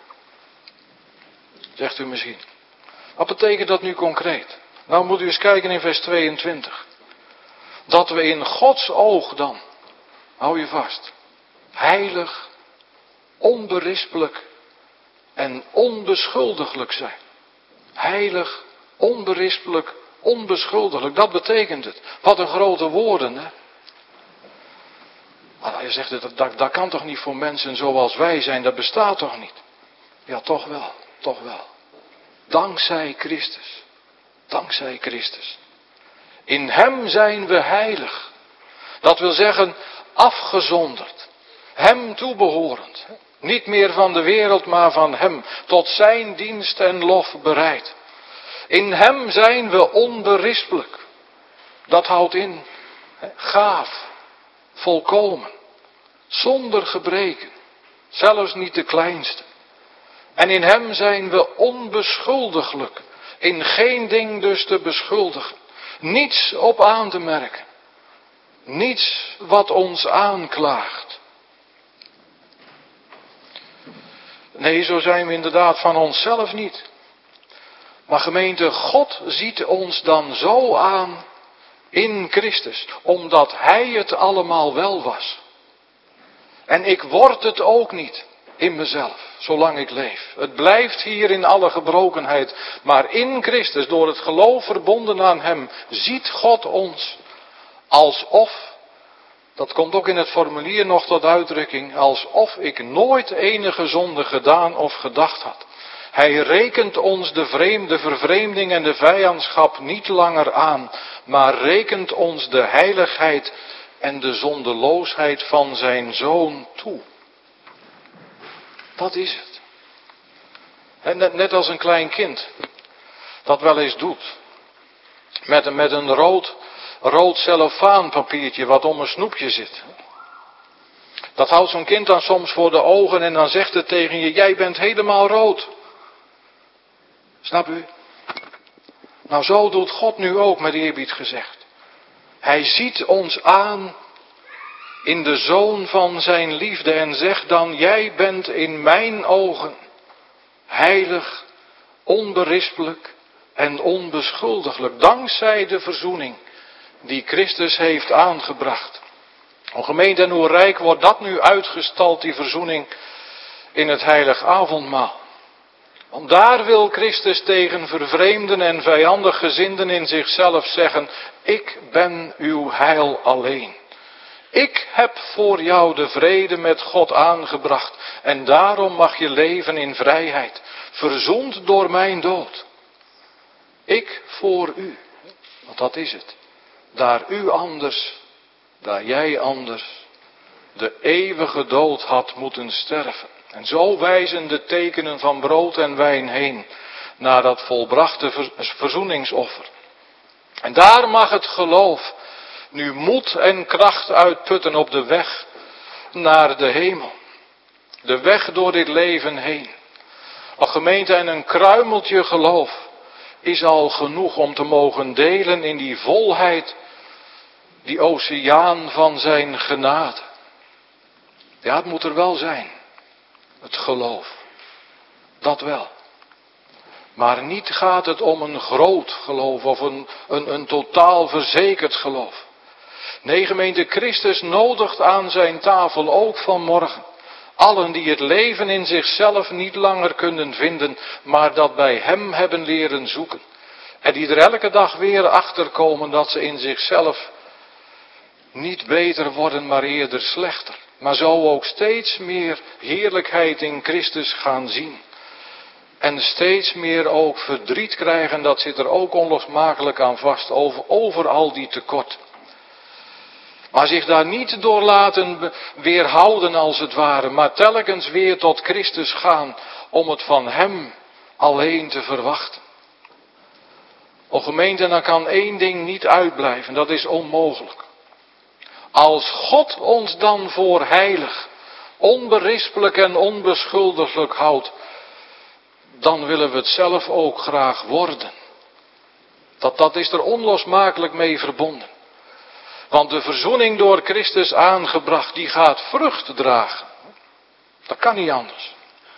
Zegt u misschien. Wat betekent dat nu concreet? Nou moet u eens kijken in vers tweeëntwintig. Dat we in Gods oog dan, hou je vast, heilig, onberispelijk en onbeschuldiglijk zijn. Heilig, onberispelijk, onbeschuldiglijk, dat betekent het. Wat een grote woorden, hè. Maar je zegt, dat, dat, dat kan toch niet voor mensen zoals wij zijn, dat bestaat toch niet? Ja, toch wel, toch wel. Dankzij Christus. Dankzij Christus. In hem zijn we heilig. Dat wil zeggen, afgezonderd. Hem toebehorend. Niet meer van de wereld, maar van hem. Tot zijn dienst en lof bereid. In hem zijn we onberispelijk. Dat houdt in, gaaf, volkomen, zonder gebreken, zelfs niet de kleinste. En in hem zijn we onbeschuldiglijk, in geen ding dus te beschuldigen. Niets op aan te merken. Niets wat ons aanklaagt. Nee, zo zijn we inderdaad van onszelf niet. Maar gemeente, God ziet ons dan zo aan in Christus, omdat Hij het allemaal wel was. En ik word het ook niet in mezelf, zolang ik leef. Het blijft hier in alle gebrokenheid. Maar in Christus, door het geloof verbonden aan Hem, ziet God ons alsof, dat komt ook in het formulier nog tot uitdrukking, alsof ik nooit enige zonde gedaan of gedacht had. Hij rekent ons de vreemde vervreemding en de vijandschap niet langer aan, maar rekent ons de heiligheid en de zondeloosheid van zijn Zoon toe. Dat is het. En net, net als een klein kind dat wel eens doet. Met, met een rood, rood cellofaanpapiertje wat om een snoepje zit. Dat houdt zo'n kind dan soms voor de ogen en dan zegt het tegen je, jij bent helemaal rood. Snap u? Nou, zo doet God nu ook, met eerbied gezegd. Hij ziet ons aan in de Zoon van zijn liefde en zegt dan, jij bent in mijn ogen heilig, onberispelijk en onbeschuldiglijk, dankzij de verzoening die Christus heeft aangebracht. O gemeente, en hoe rijk wordt dat nu uitgestald, die verzoening, in het heilig avondmaal. Want daar wil Christus tegen vervreemden en vijandig gezinden in zichzelf zeggen, ik ben uw heil alleen. Ik heb voor jou de vrede met God aangebracht en daarom mag je leven in vrijheid, verzoend door mijn dood. Ik voor u, want dat is het. Daar u anders, daar jij anders, de eeuwige dood had moeten sterven. En zo wijzen de tekenen van brood en wijn heen naar dat volbrachte verzoeningsoffer. En daar mag het geloof nu moed en kracht uitputten op de weg naar de hemel. De weg door dit leven heen. Ach gemeente, en een kruimeltje geloof is al genoeg om te mogen delen in die volheid, die oceaan van zijn genade. Ja, het moet er wel zijn. Het geloof. Dat wel. Maar niet gaat het om een groot geloof of een, een, een totaal verzekerd geloof. Nee, gemeente, Christus nodigt aan zijn tafel ook vanmorgen allen die het leven in zichzelf niet langer kunnen vinden, maar dat bij hem hebben leren zoeken. En die er elke dag weer achter komen dat ze in zichzelf niet beter worden, maar eerder slechter. Maar zo ook steeds meer heerlijkheid in Christus gaan zien. En steeds meer ook verdriet krijgen, dat zit er ook onlosmakelijk aan vast, over, over al die tekorten. Maar zich daar niet door laten weerhouden als het ware, maar telkens weer tot Christus gaan om het van hem alleen te verwachten. O gemeente, dan kan één ding niet uitblijven, dat is onmogelijk. Als God ons dan voor heilig, onberispelijk en onbeschuldiglijk houdt, dan willen we het zelf ook graag worden. Dat, dat is er onlosmakelijk mee verbonden. Want de verzoening door Christus aangebracht, die gaat vrucht dragen. Dat kan niet anders.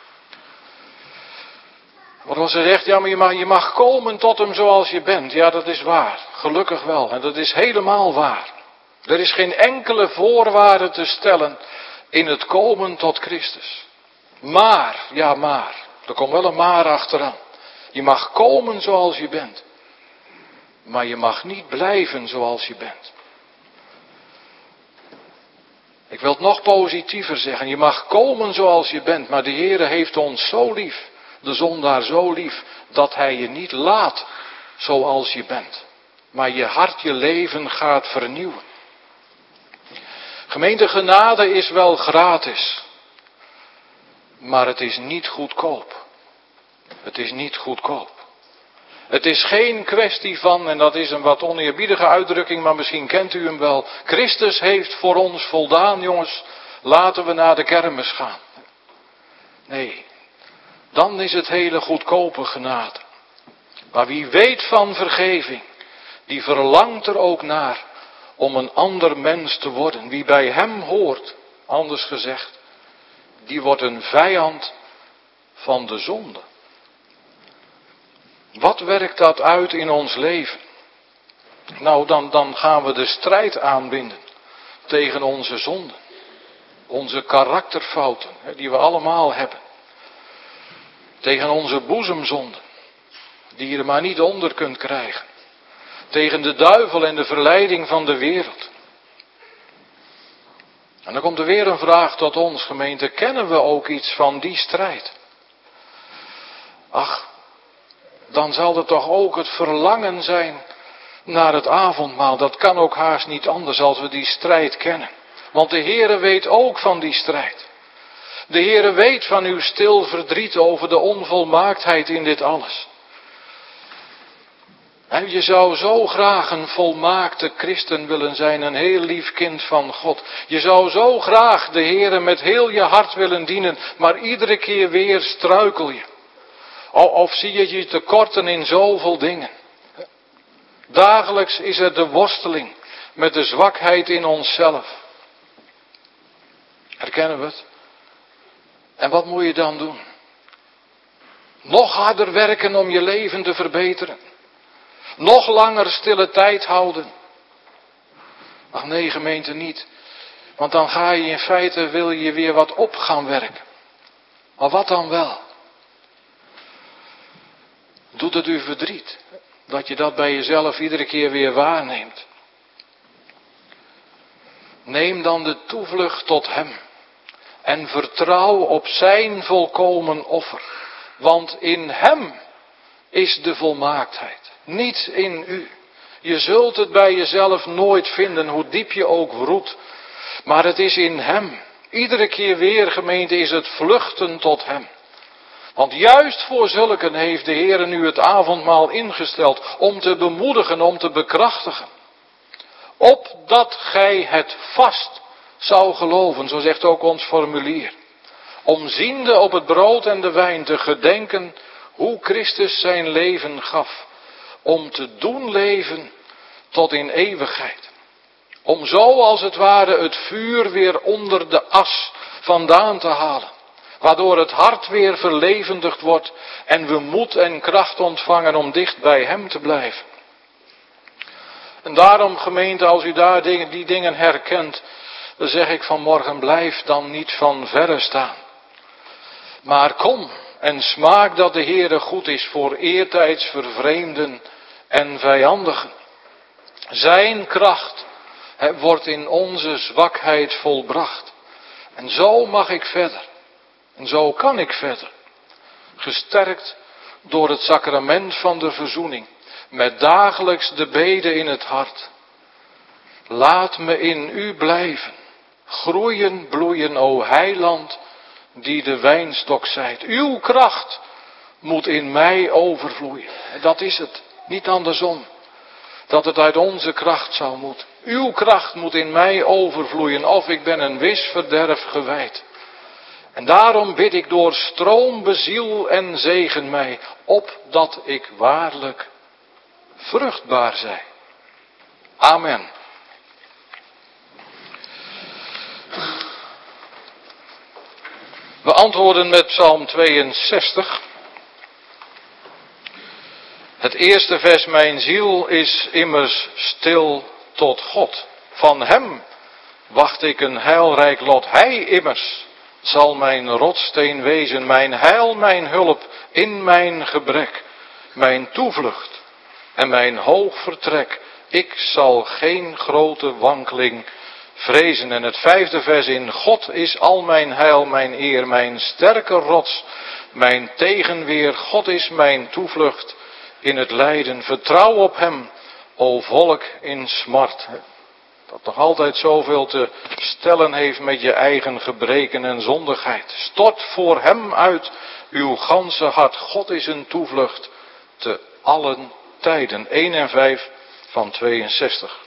Wat was er zegt, ja maar je mag, je mag komen tot hem zoals je bent. Ja, dat is waar. Gelukkig wel. En dat is helemaal waar. Er is geen enkele voorwaarde te stellen in het komen tot Christus. Maar, ja maar, er komt wel een maar achteraan. Je mag komen zoals je bent. Maar je mag niet blijven zoals je bent. Ik wil het nog positiever zeggen. Je mag komen zoals je bent, maar de Heere heeft ons zo lief, de zondaar zo lief, dat hij je niet laat zoals je bent. Maar je hart, je leven gaat vernieuwen. Gemeente, genade is wel gratis. Maar het is niet goedkoop. Het is niet goedkoop. Het is geen kwestie van, en dat is een wat oneerbiedige uitdrukking, maar misschien kent u hem wel. Christus heeft voor ons voldaan, jongens, laten we naar de kermis gaan. Nee, dan is het hele goedkope genade. Maar wie weet van vergeving, die verlangt er ook naar om een ander mens te worden. Wie bij hem hoort, anders gezegd, die wordt een vijand van de zonde. Wat werkt dat uit in ons leven? Nou, dan, dan gaan we de strijd aanbinden tegen onze zonden. Onze karakterfouten, die we allemaal hebben. Tegen onze boezemzonden, die je er maar niet onder kunt krijgen. Tegen de duivel en de verleiding van de wereld. En dan komt er weer een vraag tot ons, gemeente. Kennen we ook iets van die strijd? Ach, dan zal er toch ook het verlangen zijn naar het avondmaal. Dat kan ook haast niet anders als we die strijd kennen. Want de Heere weet ook van die strijd. De Heere weet van uw stil verdriet over de onvolmaaktheid in dit alles. En je zou zo graag een volmaakte christen willen zijn, een heel lief kind van God. Je zou zo graag de Heere met heel je hart willen dienen, maar iedere keer weer struikel je. Of zie je je tekorten in zoveel dingen. Dagelijks is er de worsteling met de zwakheid in onszelf. Herkennen we het? En wat moet je dan doen? Nog harder werken om je leven te verbeteren. Nog langer stille tijd houden. Ach nee, gemeente, niet. Want dan ga je in feite, wil je weer wat op gaan werken. Maar wat dan wel? Doet het u verdriet? Dat je dat bij jezelf iedere keer weer waarneemt. Neem dan de toevlucht tot hem. En vertrouw op zijn volkomen offer. Want in hem is de volmaaktheid. Niet in u. Je zult het bij jezelf nooit vinden, hoe diep je ook roept. Maar het is in hem. Iedere keer weer, gemeente, is het vluchten tot hem. Want juist voor zulken heeft de Heer nu het avondmaal ingesteld. Om te bemoedigen, om te bekrachtigen. Opdat gij het vast zou geloven, zo zegt ook ons formulier. Om ziende op het brood en de wijn te gedenken hoe Christus zijn leven gaf. Om te doen leven tot in eeuwigheid. Om zo als het ware het vuur weer onder de as vandaan te halen. Waardoor het hart weer verlevendigd wordt en we moed en kracht ontvangen om dicht bij hem te blijven. En daarom, gemeente, als u daar dingen, die dingen herkent, dan zeg ik vanmorgen, blijf dan niet van verre staan. Maar kom en smaak dat de Heere goed is voor eertijds vervreemden en vijandigen. Zijn kracht he, wordt in onze zwakheid volbracht. En zo mag ik verder. En zo kan ik verder. Gesterkt door het sacrament van de verzoening. Met dagelijks de bede in het hart. Laat me in u blijven. Groeien, bloeien, o heiland, die de wijnstok zijt. Uw kracht moet in mij overvloeien. En dat is het. Niet andersom. Dat het uit onze kracht zou moeten. Uw kracht moet in mij overvloeien. Of ik ben een wis verderf gewijd. En daarom bid ik door stroom beziel en zegen mij. Opdat ik waarlijk vruchtbaar zij. Amen. We antwoorden met Psalm tweeënzestig. Het eerste vers, mijn ziel is immers stil tot God. Van hem wacht ik een heilrijk lot. Hij immers zal mijn rotsteen wezen, mijn heil, mijn hulp in mijn gebrek, mijn toevlucht en mijn hoog vertrek. Ik zal geen grote wankeling vrezen. En het vijfde vers, in God is al mijn heil, mijn eer, mijn sterke rots, mijn tegenweer. God is mijn toevlucht in het lijden. Vertrouw op hem, o volk in smart. Dat nog altijd zoveel te stellen heeft met je eigen gebreken en zondigheid. Stort voor hem uit uw ganse hart. God is een toevlucht te allen tijden. één en vijf van tweeënzestig.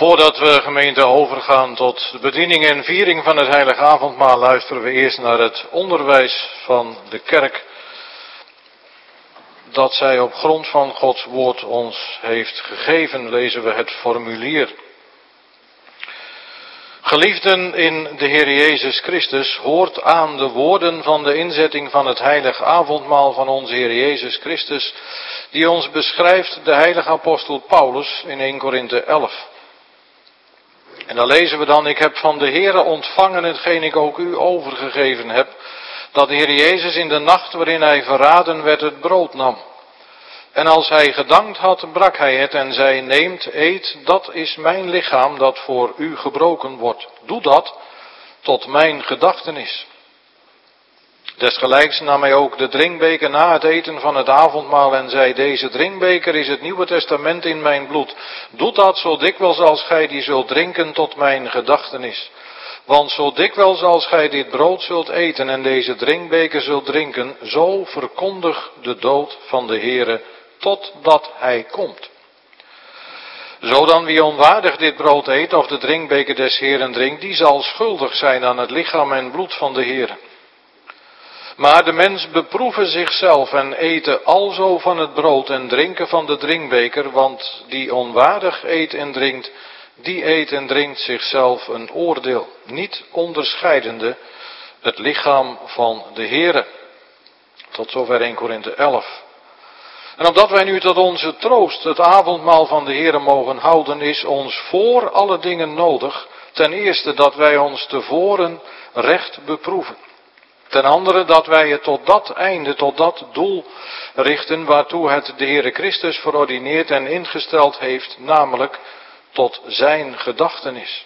Voordat we, gemeente, overgaan tot de bediening en viering van het heilige avondmaal, luisteren we eerst naar het onderwijs van de kerk dat zij op grond van Gods woord ons heeft gegeven. Lezen we het formulier. Geliefden in de Heer Jezus Christus, hoort aan de woorden van de inzetting van het heilige avondmaal van onze Heer Jezus Christus, die ons beschrijft de heilige apostel Paulus in eerste Korinthe elf. En dan lezen we dan: ik heb van de Heere ontvangen hetgeen ik ook u overgegeven heb, dat de Heer Jezus in de nacht waarin hij verraden werd het brood nam. En als hij gedankt had, brak hij het en zei: neemt, eet, dat is mijn lichaam dat voor u gebroken wordt. Doe dat tot mijn gedachtenis. Desgelijks nam hij ook de drinkbeker na het eten van het avondmaal en zei: deze drinkbeker is het Nieuwe Testament in mijn bloed. Doe dat zo dikwijls als gij die zult drinken tot mijn gedachtenis. Want zo dikwijls als gij dit brood zult eten en deze drinkbeker zult drinken, zo verkondig de dood van de Heere totdat hij komt. Zo dan wie onwaardig dit brood eet of de drinkbeker des Heeren drinkt, die zal schuldig zijn aan het lichaam en bloed van de Heere. Maar de mens beproeve zichzelf en eten alzo van het brood en drinken van de drinkbeker, want die onwaardig eet en drinkt, die eet en drinkt zichzelf een oordeel, niet onderscheidende het lichaam van de Heere. Tot zover eerste Korinthe elf. En opdat wij nu tot onze troost het avondmaal van de Heere mogen houden, is ons voor alle dingen nodig, ten eerste dat wij ons tevoren recht beproeven. Ten andere dat wij het tot dat einde, tot dat doel richten waartoe het de Heere Christus verordineerd en ingesteld heeft, namelijk tot zijn gedachtenis.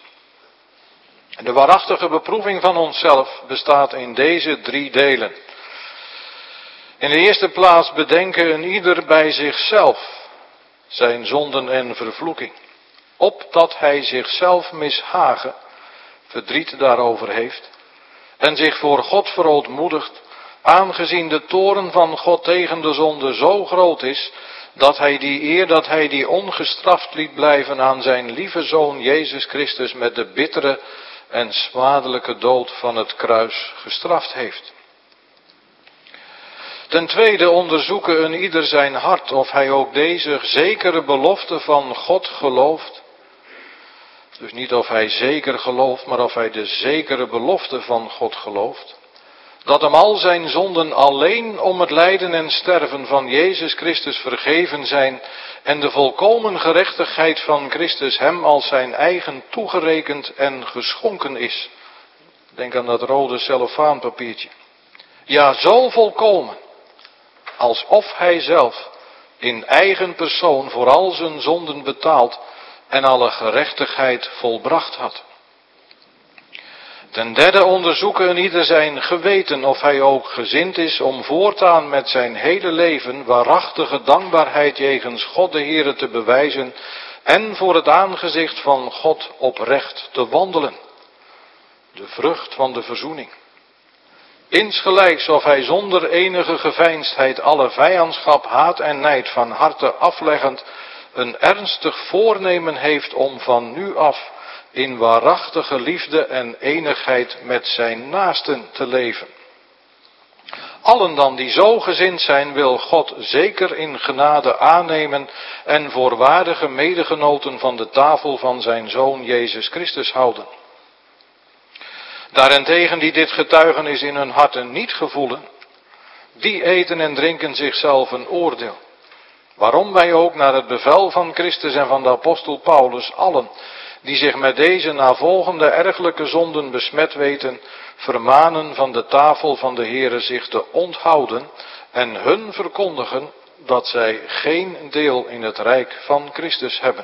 De waarachtige beproeving van onszelf bestaat in deze drie delen. In de eerste plaats bedenken een ieder bij zichzelf zijn zonden en vervloeking, opdat hij zichzelf mishagen, verdriet daarover heeft, en zich voor God verootmoedigt, aangezien de toorn van God tegen de zonde zo groot is, dat hij die eer dat hij die ongestraft liet blijven aan zijn lieve Zoon Jezus Christus met de bittere en smadelijke dood van het kruis gestraft heeft. Ten tweede onderzoeken een ieder zijn hart of hij ook deze zekere belofte van God gelooft. Dus niet of hij zeker gelooft, maar of hij de zekere belofte van God gelooft. Dat hem al zijn zonden alleen om het lijden en sterven van Jezus Christus vergeven zijn en de volkomen gerechtigheid van Christus hem als zijn eigen toegerekend en geschonken is. Denk aan dat rode cellofaanpapiertje. Ja, zo volkomen, alsof hij zelf in eigen persoon voor al zijn zonden betaald en alle gerechtigheid volbracht had. Ten derde onderzoeken een ieder zijn geweten of hij ook gezind is om voortaan met zijn hele leven waarachtige dankbaarheid jegens God de Heere te bewijzen en voor het aangezicht van God oprecht te wandelen. De vrucht van de verzoening. Insgelijks of hij zonder enige geveinsdheid alle vijandschap, haat en nijd van harte afleggend een ernstig voornemen heeft om van nu af in waarachtige liefde en enigheid met zijn naasten te leven. Allen dan die zo gezind zijn, wil God zeker in genade aannemen en voor waardige medegenoten van de tafel van zijn Zoon Jezus Christus houden. Daarentegen die dit getuigenis in hun harten niet gevoelen, die eten en drinken zichzelf een oordeel. Waarom wij ook naar het bevel van Christus en van de apostel Paulus allen, die zich met deze navolgende ergelijke zonden besmet weten, vermanen van de tafel van de Heere zich te onthouden en hun verkondigen dat zij geen deel in het rijk van Christus hebben.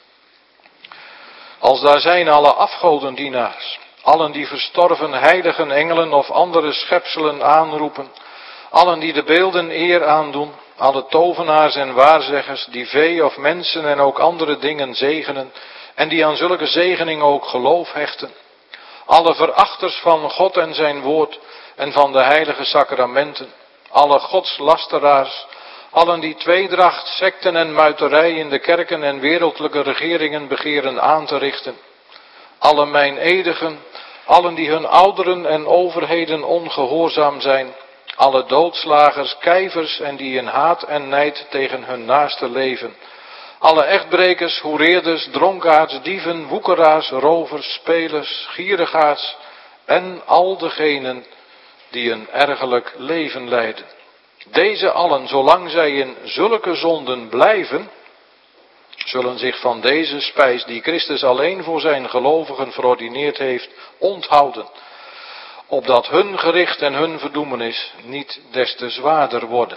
Als daar zijn alle afgodendienaars, allen die verstorven heiligen engelen of andere schepselen aanroepen, allen die de beelden eer aandoen, alle tovenaars en waarzeggers die vee of mensen en ook andere dingen zegenen en die aan zulke zegening ook geloof hechten, alle verachters van God en zijn woord en van de heilige sacramenten, alle godslasteraars, Allen die tweedracht, sekten en muiterij in de kerken en wereldlijke regeringen begeren aan te richten. Alle meineedigen, allen die hun ouderen en overheden ongehoorzaam zijn. Alle doodslagers, kijvers en die in haat en nijd tegen hun naaste leven. Alle echtbrekers, hoereerders, dronkaards, dieven, woekeraars, rovers, spelers, gierigaards en al degenen die een ergerlijk leven leiden. Deze allen, zolang zij in zulke zonden blijven, zullen zich van deze spijs die Christus alleen voor zijn gelovigen verordineerd heeft, onthouden, opdat hun gericht en hun verdoemenis niet des te zwaarder worden.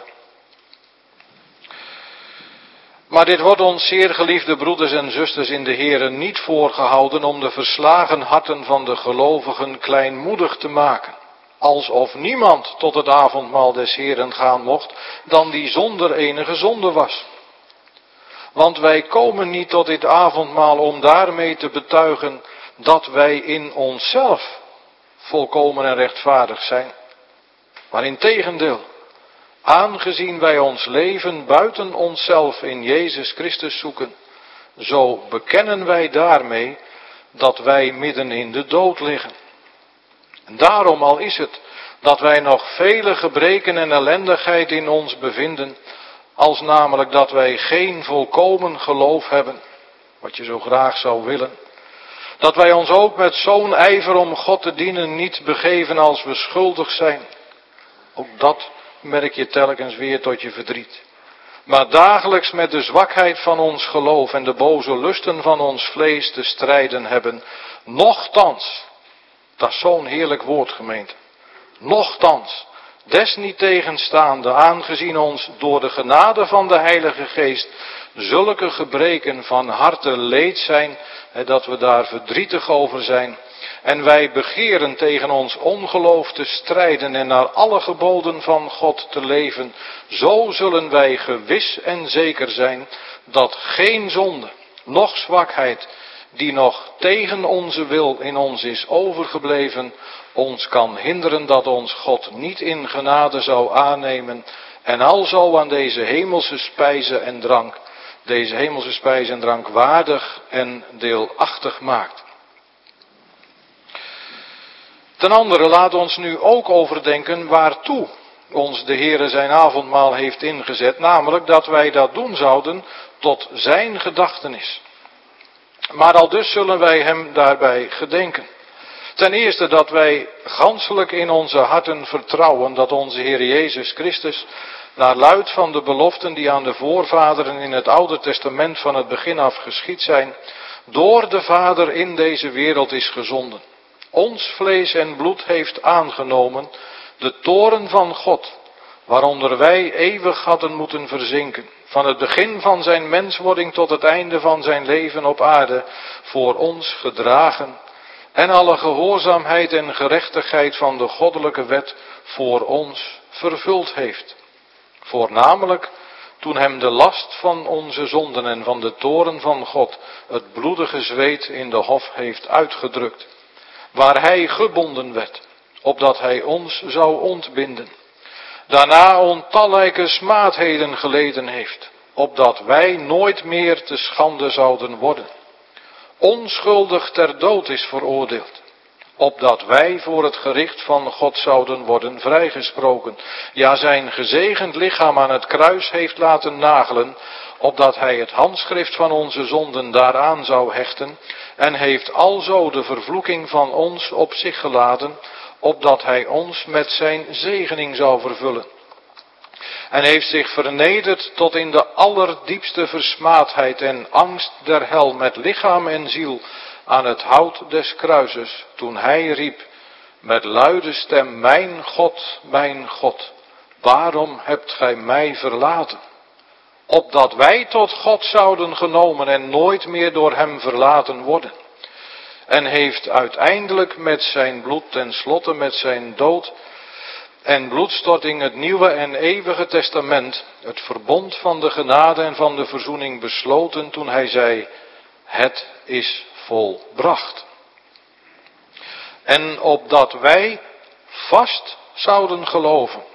Maar dit wordt ons, zeer geliefde broeders en zusters in de Here, niet voorgehouden om de verslagen harten van de gelovigen kleinmoedig te maken. Alsof niemand tot het avondmaal des Heren gaan mocht, dan die zonder enige zonde was. Want wij komen niet tot dit avondmaal om daarmee te betuigen dat wij in onszelf volkomen en rechtvaardig zijn. Maar integendeel, aangezien wij ons leven buiten onszelf in Jezus Christus zoeken, zo bekennen wij daarmee dat wij midden in de dood liggen. En daarom al is het dat wij nog vele gebreken en ellendigheid in ons bevinden, als namelijk dat wij geen volkomen geloof hebben, wat je zo graag zou willen. Dat wij ons ook met zo'n ijver om God te dienen niet begeven als we schuldig zijn. Ook dat merk je telkens weer tot je verdriet. Maar dagelijks met de zwakheid van ons geloof en de boze lusten van ons vlees te strijden hebben. Nochtans, dat is zo'n heerlijk woord, gemeente. Nochtans, desniettegenstaande, aangezien ons door de genade van de Heilige Geest zulke gebreken van harte leed zijn, dat we daar verdrietig over zijn. En wij begeren tegen ons ongeloof te strijden en naar alle geboden van God te leven. Zo zullen wij gewis en zeker zijn dat geen zonde, noch zwakheid, die nog tegen onze wil in ons is overgebleven, ons kan hinderen dat ons God niet in genade zou aannemen en alzo aan deze hemelse spijze en drank, deze hemelse spijze en drank waardig en deelachtig maakt. Ten andere laat ons nu ook overdenken waartoe ons de Heere zijn avondmaal heeft ingezet, namelijk dat wij dat doen zouden tot zijn gedachtenis. Maar aldus zullen wij hem daarbij gedenken. Ten eerste dat wij ganselijk in onze harten vertrouwen dat onze Heer Jezus Christus, naar luid van de beloften die aan de voorvaderen in het Oude Testament van het begin af geschied zijn, door de Vader in deze wereld is gezonden. Ons vlees en bloed heeft aangenomen, de toorn van God, waaronder wij eeuwig hadden moeten verzinken, van het begin van zijn menswording tot het einde van zijn leven op aarde, voor ons gedragen, en alle gehoorzaamheid en gerechtigheid van de goddelijke wet voor ons vervuld heeft. Voornamelijk toen hem de last van onze zonden en van de toorn van God het bloedige zweet in de hof heeft uitgedrukt, waar hij gebonden werd, opdat hij ons zou ontbinden. Daarna ontallijke smaadheden geleden heeft, opdat wij nooit meer te schande zouden worden. Onschuldig ter dood is veroordeeld, opdat wij voor het gericht van God zouden worden vrijgesproken. Ja, zijn gezegend lichaam aan het kruis heeft laten nagelen, opdat hij het handschrift van onze zonden daaraan zou hechten, en heeft alzo de vervloeking van ons op zich geladen, opdat hij ons met zijn zegening zou vervullen. En heeft zich vernederd tot in de allerdiepste versmaadheid en angst der hel met lichaam en ziel aan het hout des kruises, toen hij riep met luide stem: mijn God, mijn God, waarom hebt gij mij verlaten? Opdat wij tot God zouden genomen en nooit meer door hem verlaten worden. En heeft uiteindelijk met zijn bloed, tenslotte met zijn dood en bloedstorting, het nieuwe en eeuwige testament, het verbond van de genade en van de verzoening besloten, toen hij zei: het is volbracht. En opdat wij vast zouden geloven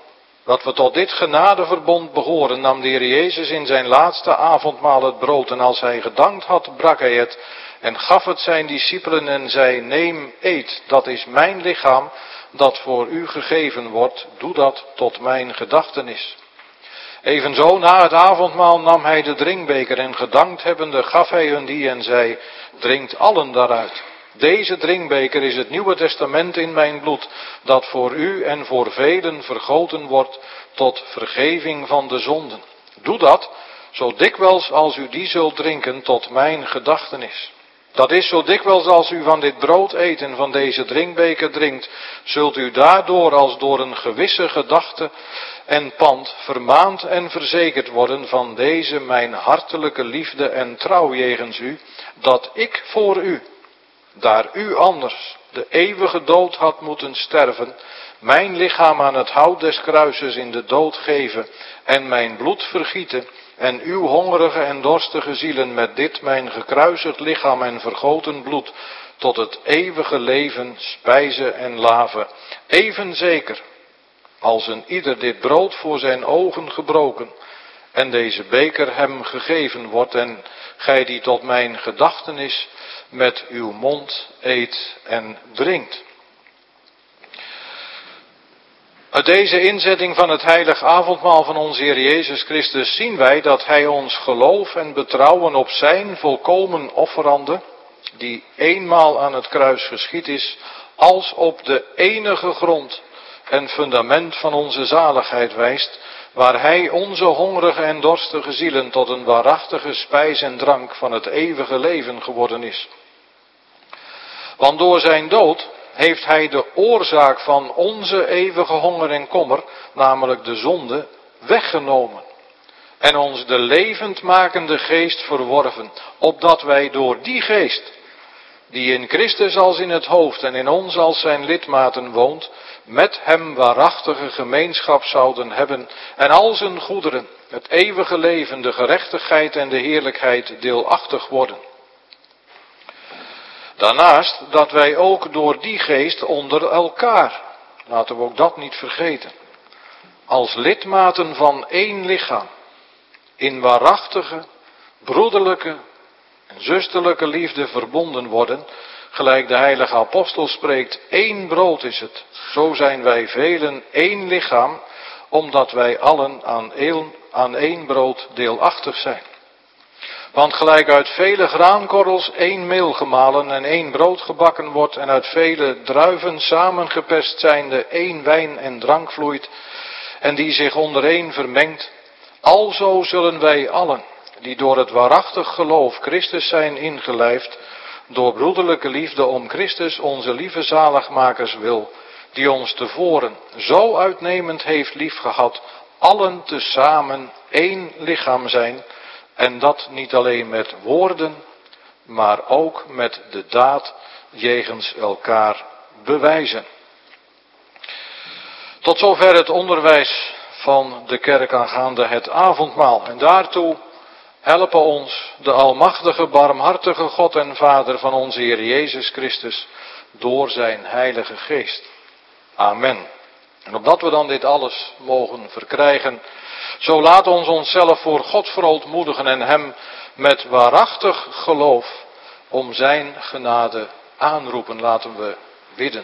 Dat we tot dit genadeverbond behoren, nam de Heer Jezus in zijn laatste avondmaal het brood. En als hij gedankt had, brak hij het en gaf het zijn discipelen en zei: neem, eet, dat is mijn lichaam, dat voor u gegeven wordt. Doe dat tot mijn gedachtenis. Evenzo na het avondmaal nam hij de drinkbeker en gedankt hebbende gaf hij hun die en zei: drinkt allen daaruit. Deze drinkbeker is het Nieuwe Testament in mijn bloed, dat voor u en voor velen vergoten wordt tot vergeving van de zonden. Doe dat, zo dikwijls als u die zult drinken, tot mijn gedachtenis. Dat is, zo dikwijls als u van dit brood eet en van deze drinkbeker drinkt, zult u daardoor als door een gewisse gedachte en pand vermaand en verzekerd worden van deze mijn hartelijke liefde en trouw jegens u, dat ik voor u, daar u anders de eeuwige dood had moeten sterven, mijn lichaam aan het hout des kruises in de dood geven en mijn bloed vergieten en uw hongerige en dorstige zielen met dit mijn gekruisigd lichaam en vergoten bloed tot het eeuwige leven spijzen en laven. Even zeker als een ieder dit brood voor zijn ogen gebroken en deze beker hem gegeven wordt en gij die tot mijn gedachtenis met uw mond eet en drinkt. Uit deze inzetting van het heilig avondmaal van onze Heer Jezus Christus zien wij dat Hij ons geloof en betrouwen op zijn volkomen offerande, die eenmaal aan het kruis geschied is, als op de enige grond en fundament van onze zaligheid wijst, waar Hij onze hongerige en dorstige zielen tot een waarachtige spijs en drank van het eeuwige leven geworden is. Want door zijn dood heeft Hij de oorzaak van onze eeuwige honger en kommer, namelijk de zonde, weggenomen. En ons de levendmakende geest verworven, opdat wij door die geest, die in Christus als in het hoofd en in ons als zijn lidmaten woont, met hem waarachtige gemeenschap zouden hebben en al zijn goederen, het eeuwige leven, de gerechtigheid en de heerlijkheid deelachtig worden. Daarnaast dat wij ook door die geest onder elkaar, laten we ook dat niet vergeten, als lidmaten van één lichaam, in waarachtige, broederlijke en zusterlijke liefde verbonden worden, gelijk de heilige apostel spreekt: één brood is het, zo zijn wij velen één lichaam, omdat wij allen aan één, aan één brood deelachtig zijn. Want gelijk uit vele graankorrels één meel gemalen en één brood gebakken wordt en uit vele druiven samengeperst zijnde één wijn en drank vloeit en die zich ondereen vermengt, alzo zullen wij allen, die door het waarachtig geloof Christus zijn ingelijfd, door broederlijke liefde om Christus onze lieve zaligmakers wil, die ons tevoren zo uitnemend heeft liefgehad, allen tezamen één lichaam zijn, en dat niet alleen met woorden, maar ook met de daad jegens elkaar bewijzen. Tot zover het onderwijs van de kerk aangaande het avondmaal. En daartoe helpen ons de almachtige, barmhartige God en Vader van onze Heer Jezus Christus door zijn Heilige Geest. Amen. En opdat we dan dit alles mogen verkrijgen, zo laat ons onszelf voor God verootmoedigen en hem met waarachtig geloof om zijn genade aanroepen. Laten we bidden.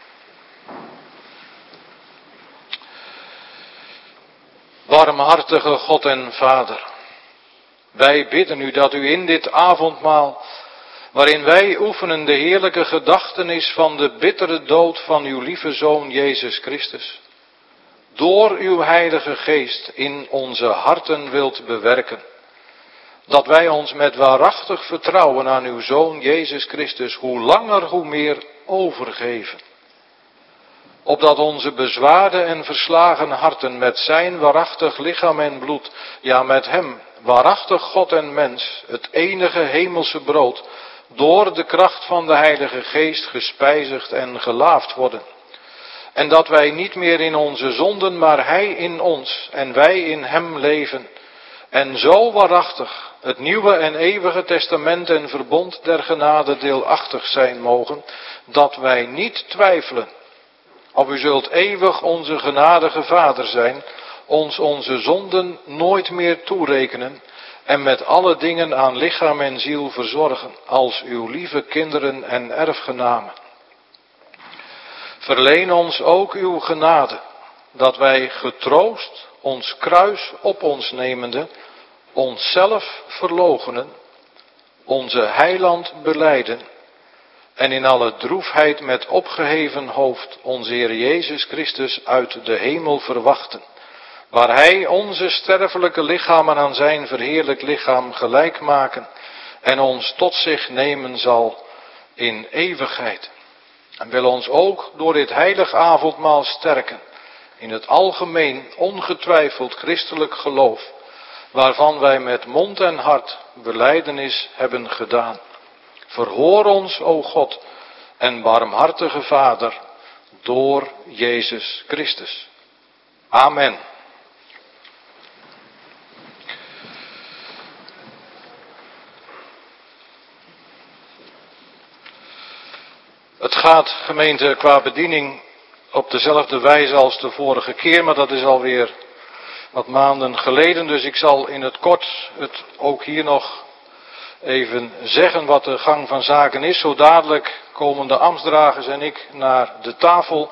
Barmhartige God en Vader, wij bidden u dat u in dit avondmaal, waarin wij oefenen de heerlijke gedachtenis van de bittere dood van uw lieve Zoon Jezus Christus, door uw Heilige Geest in onze harten wilt bewerken, dat wij ons met waarachtig vertrouwen aan uw Zoon Jezus Christus hoe langer hoe meer overgeven, opdat onze bezwaarde en verslagen harten met zijn waarachtig lichaam en bloed, ja met hem, waarachtig God en mens, het enige hemelse brood, door de kracht van de Heilige Geest gespijzigd en gelaafd worden. En dat wij niet meer in onze zonden, maar hij in ons en wij in hem leven. En zo waarachtig het nieuwe en eeuwige testament en verbond der genade deelachtig zijn mogen, dat wij niet twijfelen Of u zult eeuwig onze genadige Vader zijn, ons onze zonden nooit meer toerekenen en met alle dingen aan lichaam en ziel verzorgen, als uw lieve kinderen en erfgenamen. Verleen ons ook uw genade, dat wij getroost ons kruis op ons nemende, onszelf verloochenen, onze heiland belijden en in alle droefheid met opgeheven hoofd onze Heer Jezus Christus uit de hemel verwachten, waar Hij onze sterfelijke lichamen aan zijn verheerlijk lichaam gelijk maken en ons tot zich nemen zal in eeuwigheid. En wil ons ook door dit heilig avondmaal sterken in het algemeen ongetwijfeld christelijk geloof, waarvan wij met mond en hart belijdenis hebben gedaan. Verhoor ons, o God en barmhartige Vader, door Jezus Christus. Amen. Het gaat, gemeente, qua bediening op dezelfde wijze als de vorige keer, maar dat is alweer wat maanden geleden. Dus ik zal in het kort het ook hier nog even zeggen wat de gang van zaken is. Zo dadelijk komen de ambtsdragers en ik naar de tafel.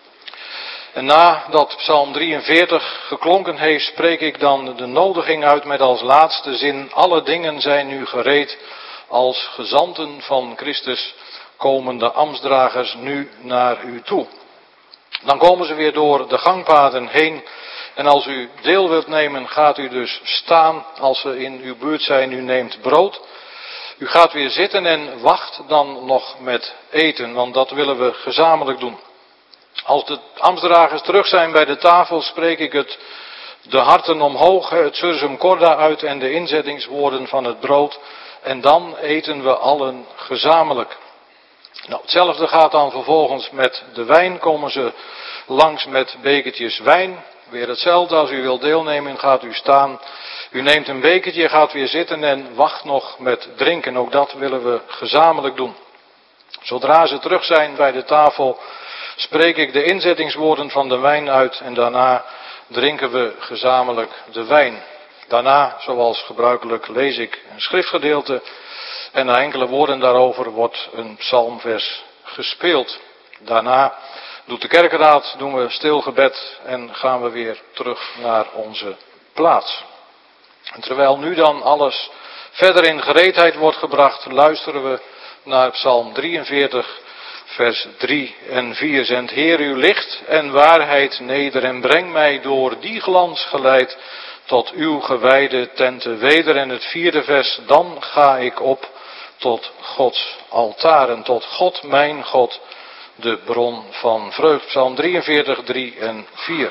En nadat Psalm drieënveertig geklonken heeft, spreek ik dan de nodiging uit met als laatste zin: alle dingen zijn nu gereed, als gezanten van Christus komen de ambtsdragers nu naar u toe. Dan komen ze weer door de gangpaden heen. En als u deel wilt nemen, gaat u dus staan. Als ze in uw buurt zijn, u neemt brood. U gaat weer zitten en wacht dan nog met eten, want dat willen we gezamenlijk doen. Als de ambtsdragers terug zijn bij de tafel, spreek ik het de harten omhoog, het sursum corda uit en de inzettingswoorden van het brood. En dan eten we allen gezamenlijk. Nou, hetzelfde gaat dan vervolgens met de wijn. Komen ze langs met bekertjes wijn. Weer hetzelfde, als u wilt deelnemen, gaat u staan. U neemt een bekertje, gaat weer zitten en wacht nog met drinken. Ook dat willen we gezamenlijk doen. Zodra ze terug zijn bij de tafel, spreek ik de inzettingswoorden van de wijn uit en daarna drinken we gezamenlijk de wijn. Daarna, zoals gebruikelijk, lees ik een schriftgedeelte en na enkele woorden daarover wordt een psalmvers gespeeld. Daarna doet de kerkenraad, doen we stil gebed en gaan we weer terug naar onze plaats. En terwijl nu dan alles verder in gereedheid wordt gebracht, luisteren we naar Psalm drieënveertig, vers drie en vier. Zend Heer uw licht en waarheid neder en breng mij door die glans geleid tot uw gewijde tenten weder. En het vierde vers, dan ga ik op tot Gods altaren, tot God mijn God, de bron van vreugd. Psalm drieënveertig, drie en vier.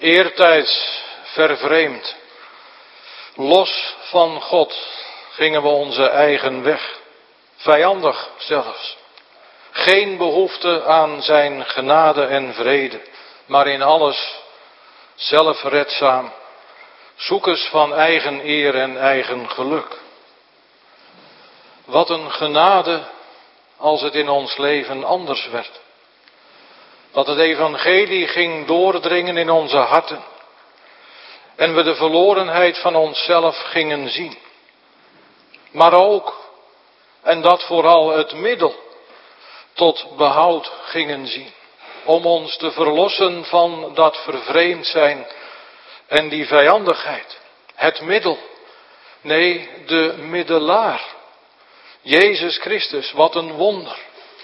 Eertijds vervreemd, los van God, gingen we onze eigen weg, vijandig zelfs. Geen behoefte aan zijn genade en vrede, maar in alles zelfredzaam, zoekers van eigen eer en eigen geluk. Wat een genade als het in ons leven anders werd. Dat het evangelie ging doordringen in onze harten. En we de verlorenheid van onszelf gingen zien. Maar ook, en dat vooral het middel, tot behoud gingen zien. Om ons te verlossen van dat vervreemd zijn en die vijandigheid. Het middel, nee, de middelaar. Jezus Christus, wat een wonder.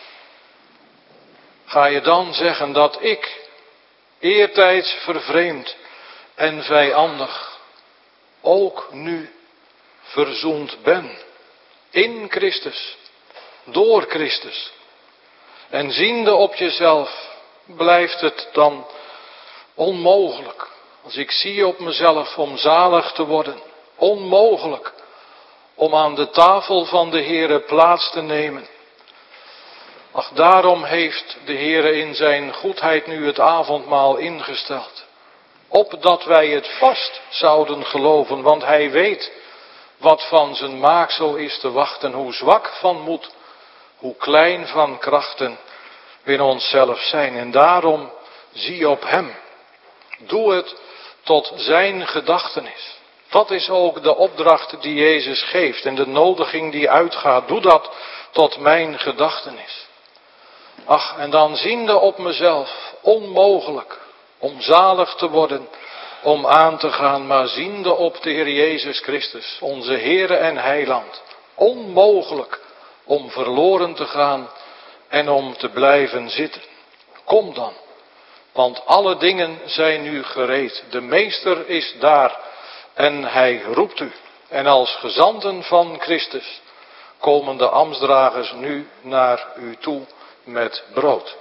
Ga je dan zeggen dat ik, eertijds vervreemd en vijandig, ook nu verzoend ben. In Christus, door Christus. En ziende op jezelf, blijft het dan onmogelijk. Als ik zie op mezelf om zalig te worden, onmogelijk om aan de tafel van de Heere plaats te nemen. Ach, daarom heeft de Heere in zijn goedheid nu het avondmaal ingesteld. Opdat wij het vast zouden geloven, want hij weet wat van zijn maaksel is te wachten, hoe zwak van moed, hoe klein van krachten we in onszelf zijn. En daarom zie op hem. Doe het tot zijn gedachtenis. Dat is ook de opdracht die Jezus geeft en de nodiging die uitgaat. Doe dat tot mijn gedachtenis. Ach, en dan ziende op mezelf, onmogelijk om zalig te worden, om aan te gaan, maar ziende op de Heer Jezus Christus, onze Heere en Heiland, onmogelijk om verloren te gaan en om te blijven zitten. Kom dan, want alle dingen zijn nu gereed. De Meester is daar en hij roept u. En als gezanten van Christus komen de ambtsdragers nu naar u toe met brood.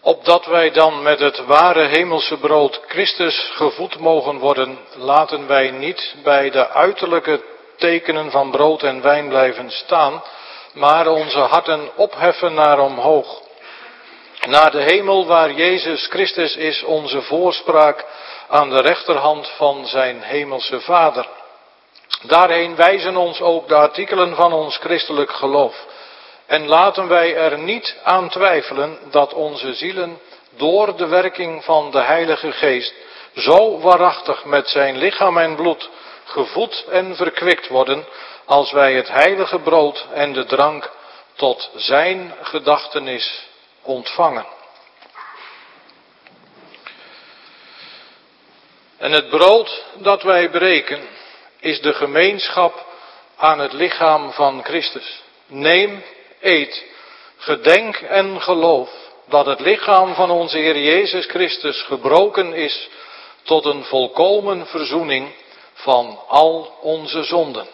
Opdat wij dan met het ware hemelse brood Christus gevoed mogen worden, laten wij niet bij de uiterlijke tekenen van brood en wijn blijven staan, maar onze harten opheffen naar omhoog. Naar de hemel waar Jezus Christus is onze voorspraak aan de rechterhand van zijn hemelse Vader. Daarheen wijzen ons ook de artikelen van ons christelijk geloof. En laten wij er niet aan twijfelen dat onze zielen door de werking van de Heilige Geest zo waarachtig met zijn lichaam en bloed gevoed en verkwikt worden, als wij het heilige brood en de drank tot zijn gedachtenis ontvangen. En het brood dat wij breken is de gemeenschap aan het lichaam van Christus. Neem, eet, gedenk en geloof dat het lichaam van onze Heer Jezus Christus gebroken is tot een volkomen verzoening van al onze zonden.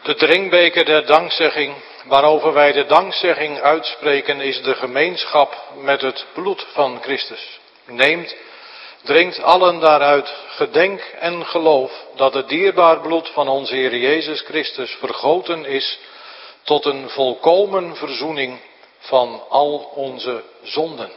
De drinkbeker der dankzegging, waarover wij de dankzegging uitspreken, is de gemeenschap met het bloed van Christus. Neemt, drinkt allen daaruit, gedenk en geloof dat het dierbaar bloed van onze Heer Jezus Christus vergoten is tot een volkomen verzoening van al onze zonden.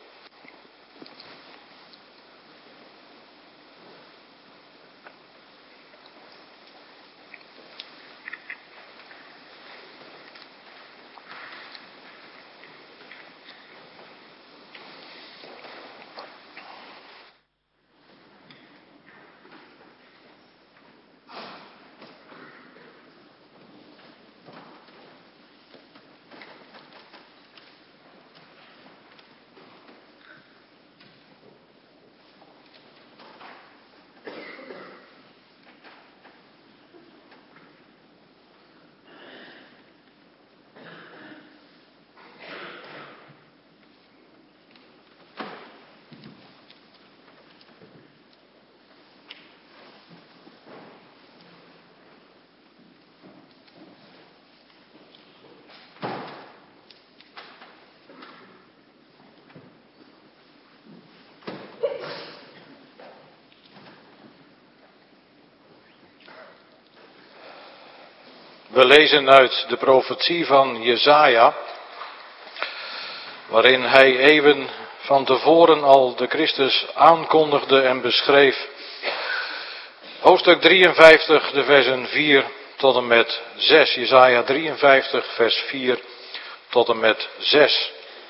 We lezen uit de profetie van Jesaja, waarin hij eeuwen van tevoren al de Christus aankondigde en beschreef. Hoofdstuk drieënvijftig, de versen vier tot en met zes. Jesaja drieënvijftig, vers vier tot en met zes.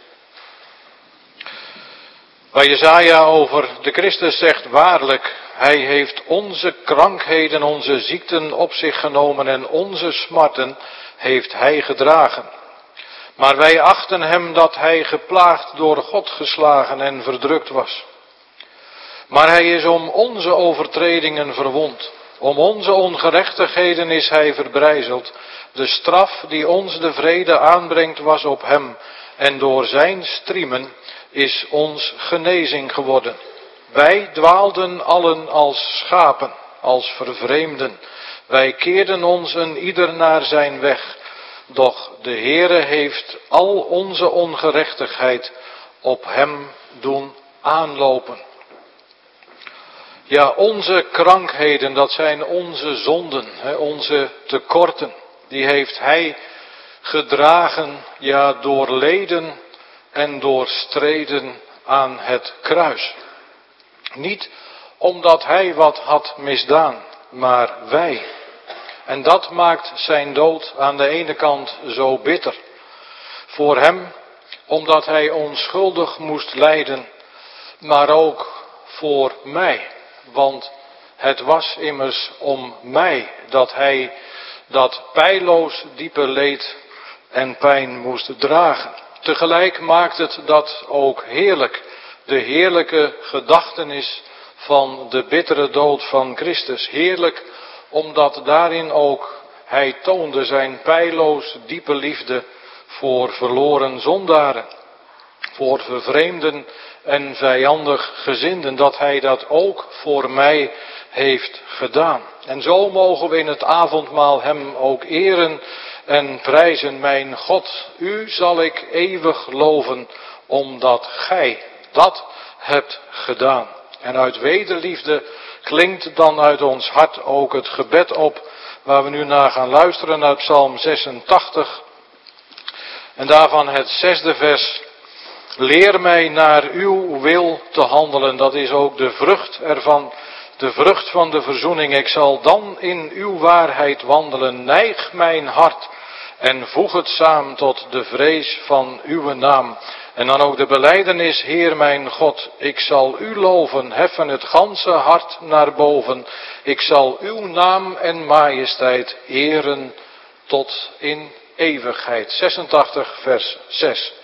Waar Jesaja over de Christus zegt, waarlijk, hij heeft onze krankheden, onze ziekten op zich genomen en onze smarten heeft hij gedragen. Maar wij achten hem dat hij geplaagd door God geslagen en verdrukt was. Maar hij is om onze overtredingen verwond, om onze ongerechtigheden is hij verbrijzeld. De straf die ons de vrede aanbrengt was op hem en door zijn striemen is ons genezing geworden. Wij dwaalden allen als schapen, als vervreemden. Wij keerden ons een ieder naar zijn weg. Doch de Heere heeft al onze ongerechtigheid op hem doen aanlopen. Ja, onze krankheden, dat zijn onze zonden, hè, onze tekorten. Die heeft hij gedragen, ja, doorleden en doorstreden aan het kruis. Niet omdat hij wat had misdaan, maar wij. En dat maakt zijn dood aan de ene kant zo bitter. Voor hem, omdat hij onschuldig moest lijden, maar ook voor mij. Want het was immers om mij dat hij dat pijloos diepe leed en pijn moest dragen. Tegelijk maakt het dat ook heerlijk, de heerlijke gedachtenis van de bittere dood van Christus. Heerlijk, omdat daarin ook hij toonde zijn pijloos diepe liefde voor verloren zondaren, voor vervreemden en vijandig gezinden, dat hij dat ook voor mij heeft gedaan. En zo mogen we in het avondmaal hem ook eren en prijzen. Mijn God, u zal ik eeuwig loven, omdat gij dat hebt gedaan. En uit wederliefde klinkt dan uit ons hart ook het gebed op, waar we nu naar gaan luisteren uit Psalm zesentachtig. En daarvan het zesde vers. Leer mij naar uw wil te handelen. Dat is ook de vrucht ervan, de vrucht van de verzoening. Ik zal dan in uw waarheid wandelen. Neig mijn hart en voeg het samen tot de vrees van uw naam. En dan ook de belijdenis, Heer mijn God, ik zal u loven, heffen het ganse hart naar boven. Ik zal uw naam en majesteit eren tot in eeuwigheid. zesentachtig vers zes.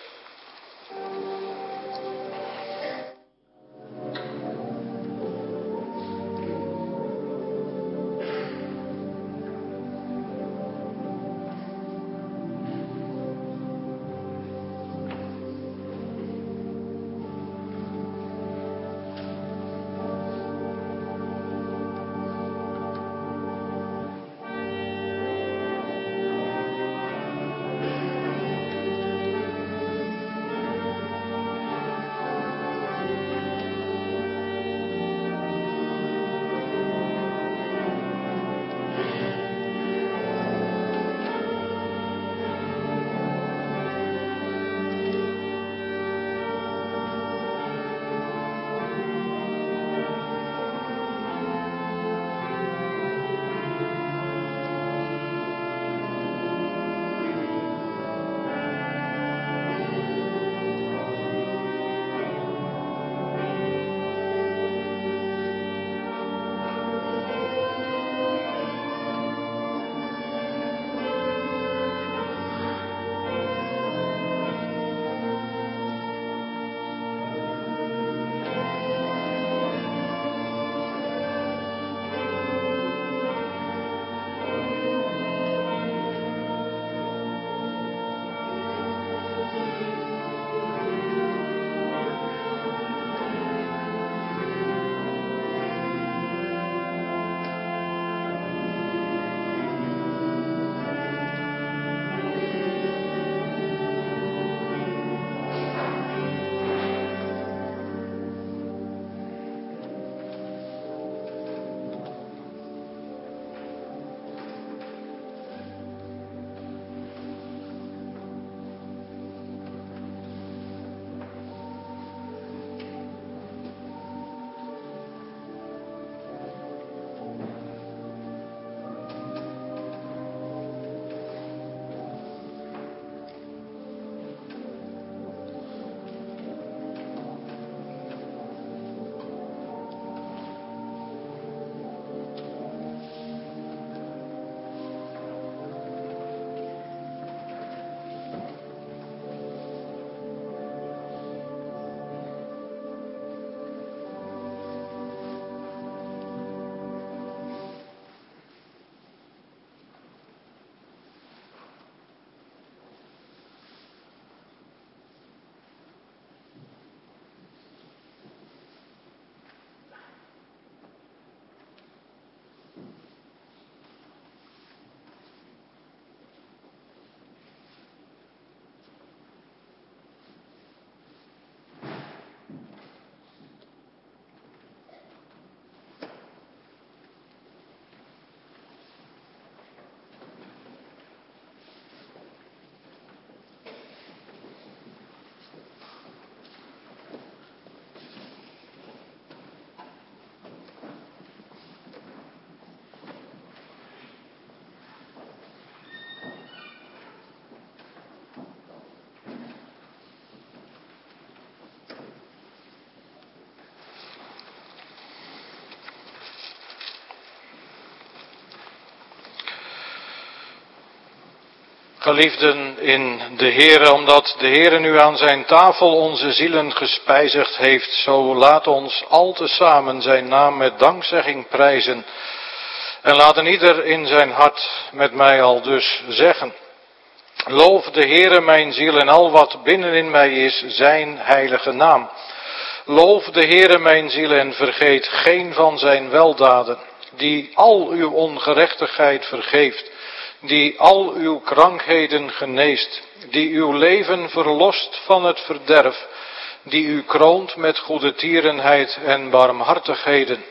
Geliefden in de Heere, omdat de Heere nu aan zijn tafel onze zielen gespijzigd heeft, zo laat ons al tezamen zijn naam met dankzegging prijzen. En laat een ieder in zijn hart met mij al dus zeggen: loof de Heere mijn ziel en al wat binnenin mij is, zijn heilige naam. Loof de Heere mijn ziel en vergeet geen van zijn weldaden, die al uw ongerechtigheid vergeeft, die al uw krankheden geneest, die uw leven verlost van het verderf, die u kroont met goedertierenheid en barmhartigheden.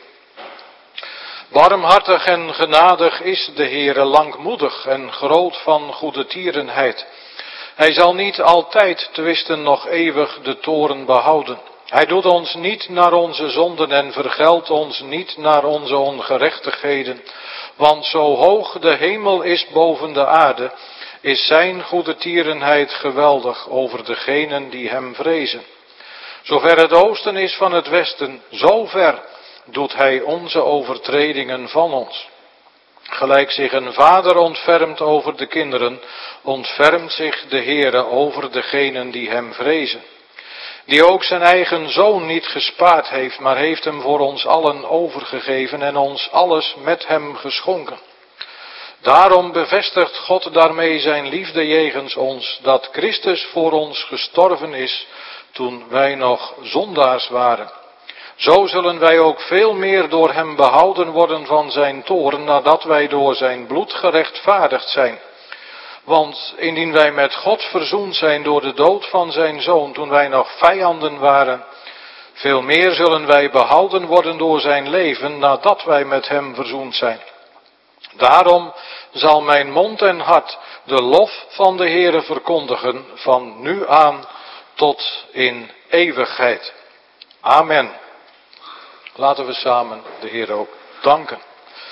Barmhartig en genadig is de Heere, langmoedig en groot van goedertierenheid. Hij zal niet altijd twisten, nog eeuwig de toorn behouden. Hij doet ons niet naar onze zonden en vergeldt ons niet naar onze ongerechtigheden. Want zo hoog de hemel is boven de aarde, is zijn goedertierenheid geweldig over degenen die hem vrezen. Zover het oosten is van het westen, zo ver doet hij onze overtredingen van ons. Gelijk zich een vader ontfermt over de kinderen, ontfermt zich de Heere over degenen die hem vrezen. Die ook zijn eigen zoon niet gespaard heeft, maar heeft hem voor ons allen overgegeven en ons alles met hem geschonken. Daarom bevestigt God daarmee zijn liefde jegens ons, dat Christus voor ons gestorven is toen wij nog zondaars waren. Zo zullen wij ook veel meer door hem behouden worden van zijn toorn, nadat wij door zijn bloed gerechtvaardigd zijn. Want indien wij met God verzoend zijn door de dood van zijn zoon, toen wij nog vijanden waren, veel meer zullen wij behouden worden door zijn leven, nadat wij met hem verzoend zijn. Daarom zal mijn mond en hart de lof van de Heere verkondigen, van nu aan tot in eeuwigheid. Amen. Laten we samen de Heer ook danken.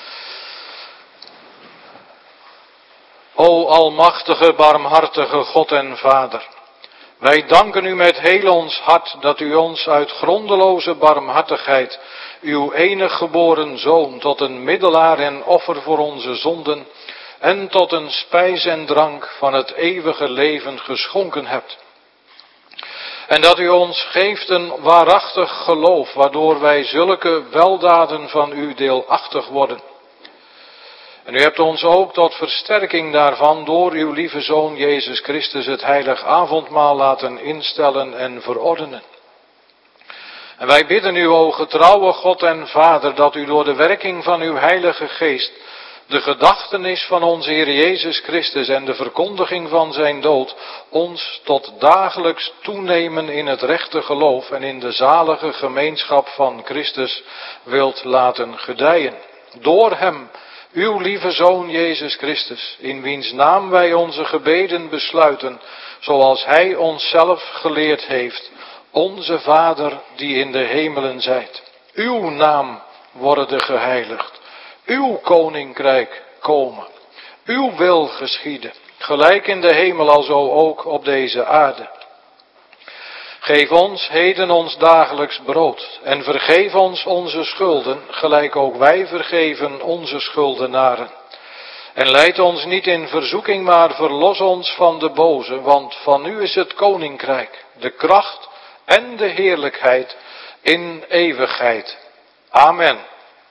O almachtige, barmhartige God en Vader, wij danken u met heel ons hart dat u ons uit grondeloze barmhartigheid uw enig geboren Zoon tot een middelaar en offer voor onze zonden en tot een spijs en drank van het eeuwige leven geschonken hebt. En dat u ons geeft een waarachtig geloof, waardoor wij zulke weldaden van u deelachtig worden. En u hebt ons ook tot versterking daarvan door uw lieve Zoon Jezus Christus het heilig avondmaal laten instellen en verordenen. En wij bidden u, o getrouwe God en Vader, dat u door de werking van uw heilige geest de gedachtenis van onze Heer Jezus Christus en de verkondiging van zijn dood ons tot dagelijks toenemen in het rechte geloof en in de zalige gemeenschap van Christus wilt laten gedijen. Door hem, uw lieve Zoon Jezus Christus, in wiens naam wij onze gebeden besluiten, zoals hij onszelf geleerd heeft, onze Vader die in de hemelen zijt. Uw naam worden geheiligd. Uw koninkrijk komen. Uw wil geschieden. Gelijk in de hemel alzo ook op deze aarde. Geef ons heden ons dagelijks brood. En vergeef ons onze schulden. Gelijk ook wij vergeven onze schuldenaren. En leid ons niet in verzoeking, maar verlos ons van de boze. Want van u is het koninkrijk, de kracht en de heerlijkheid in eeuwigheid. Amen.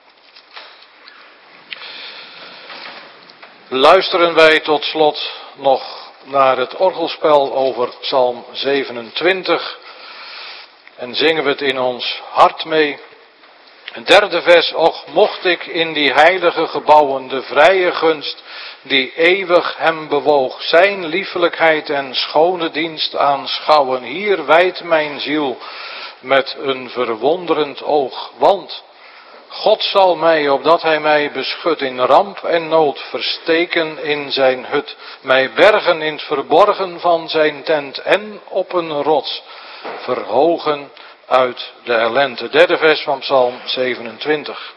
Luisteren wij tot slot nog naar het orgelspel over Psalm zevenentwintig en zingen we het in ons hart mee. Het derde vers: och mocht ik in die heilige gebouwen de vrije gunst die eeuwig hem bewoog, zijn liefelijkheid en schone dienst aanschouwen. Hier wijdt mijn ziel met een verwonderend oog, want God zal mij, opdat hij mij beschut, in ramp en nood versteken in zijn hut, mij bergen in het verborgen van zijn tent en op een rots verhogen uit de ellende. Derde vers van Psalm zevenentwintig.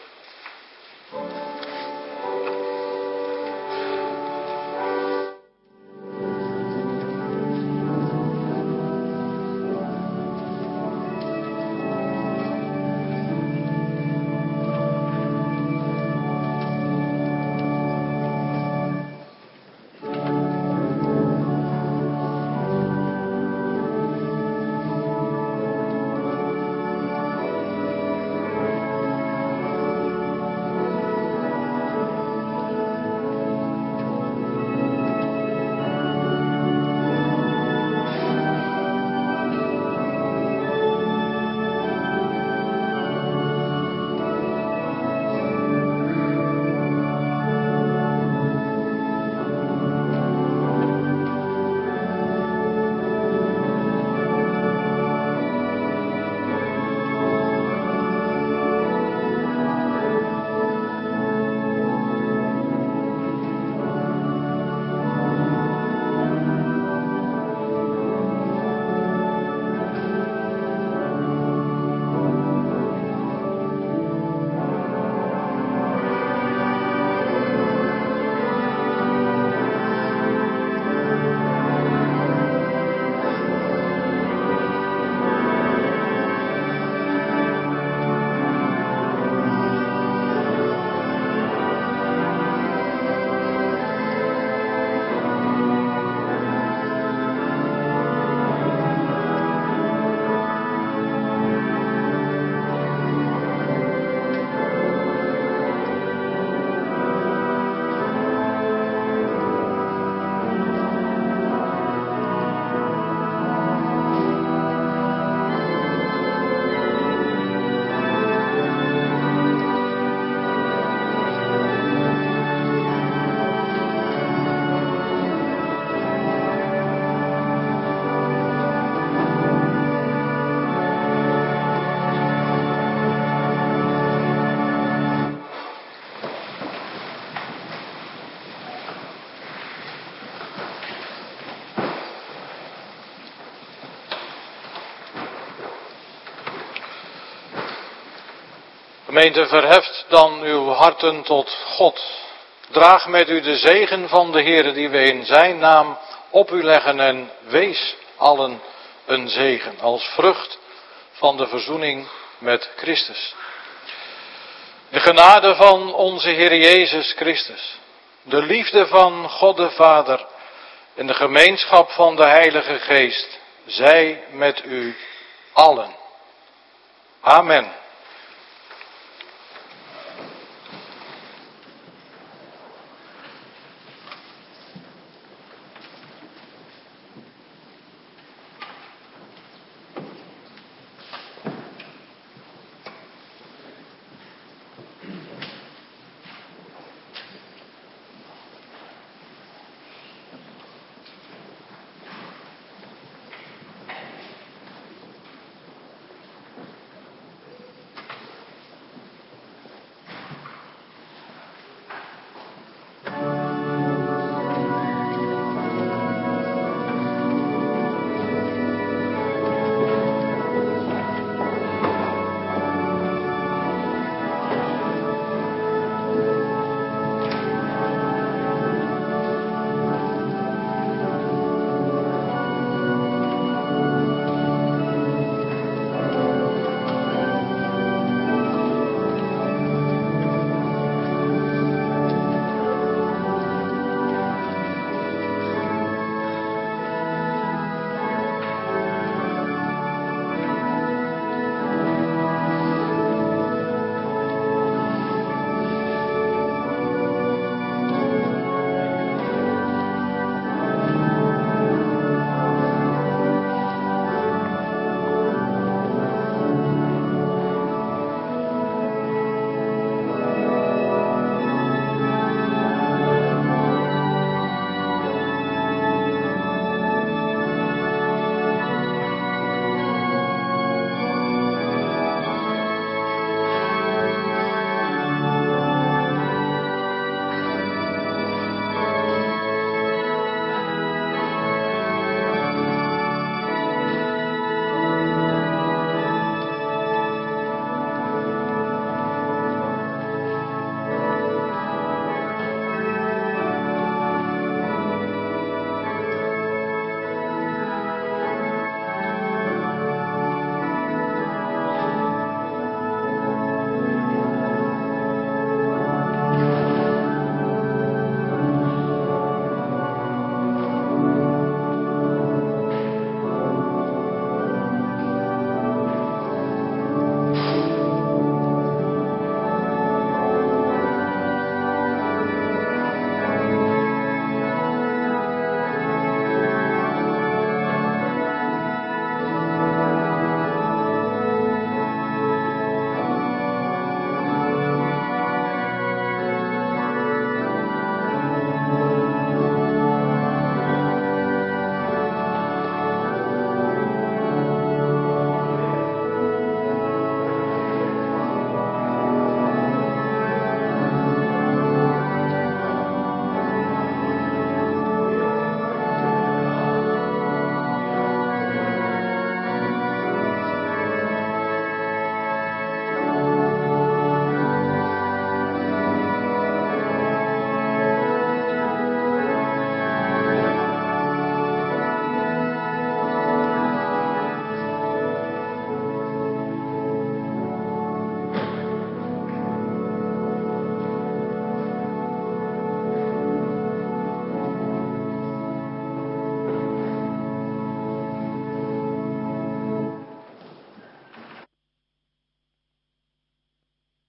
Gemeente, verheft dan uw harten tot God. Draag met u de zegen van de Heere die we in zijn naam op u leggen en wees allen een zegen als vrucht van de verzoening met Christus. De genade van onze Heer Jezus Christus, de liefde van God de Vader en de gemeenschap van de Heilige Geest, zij met u allen. Amen.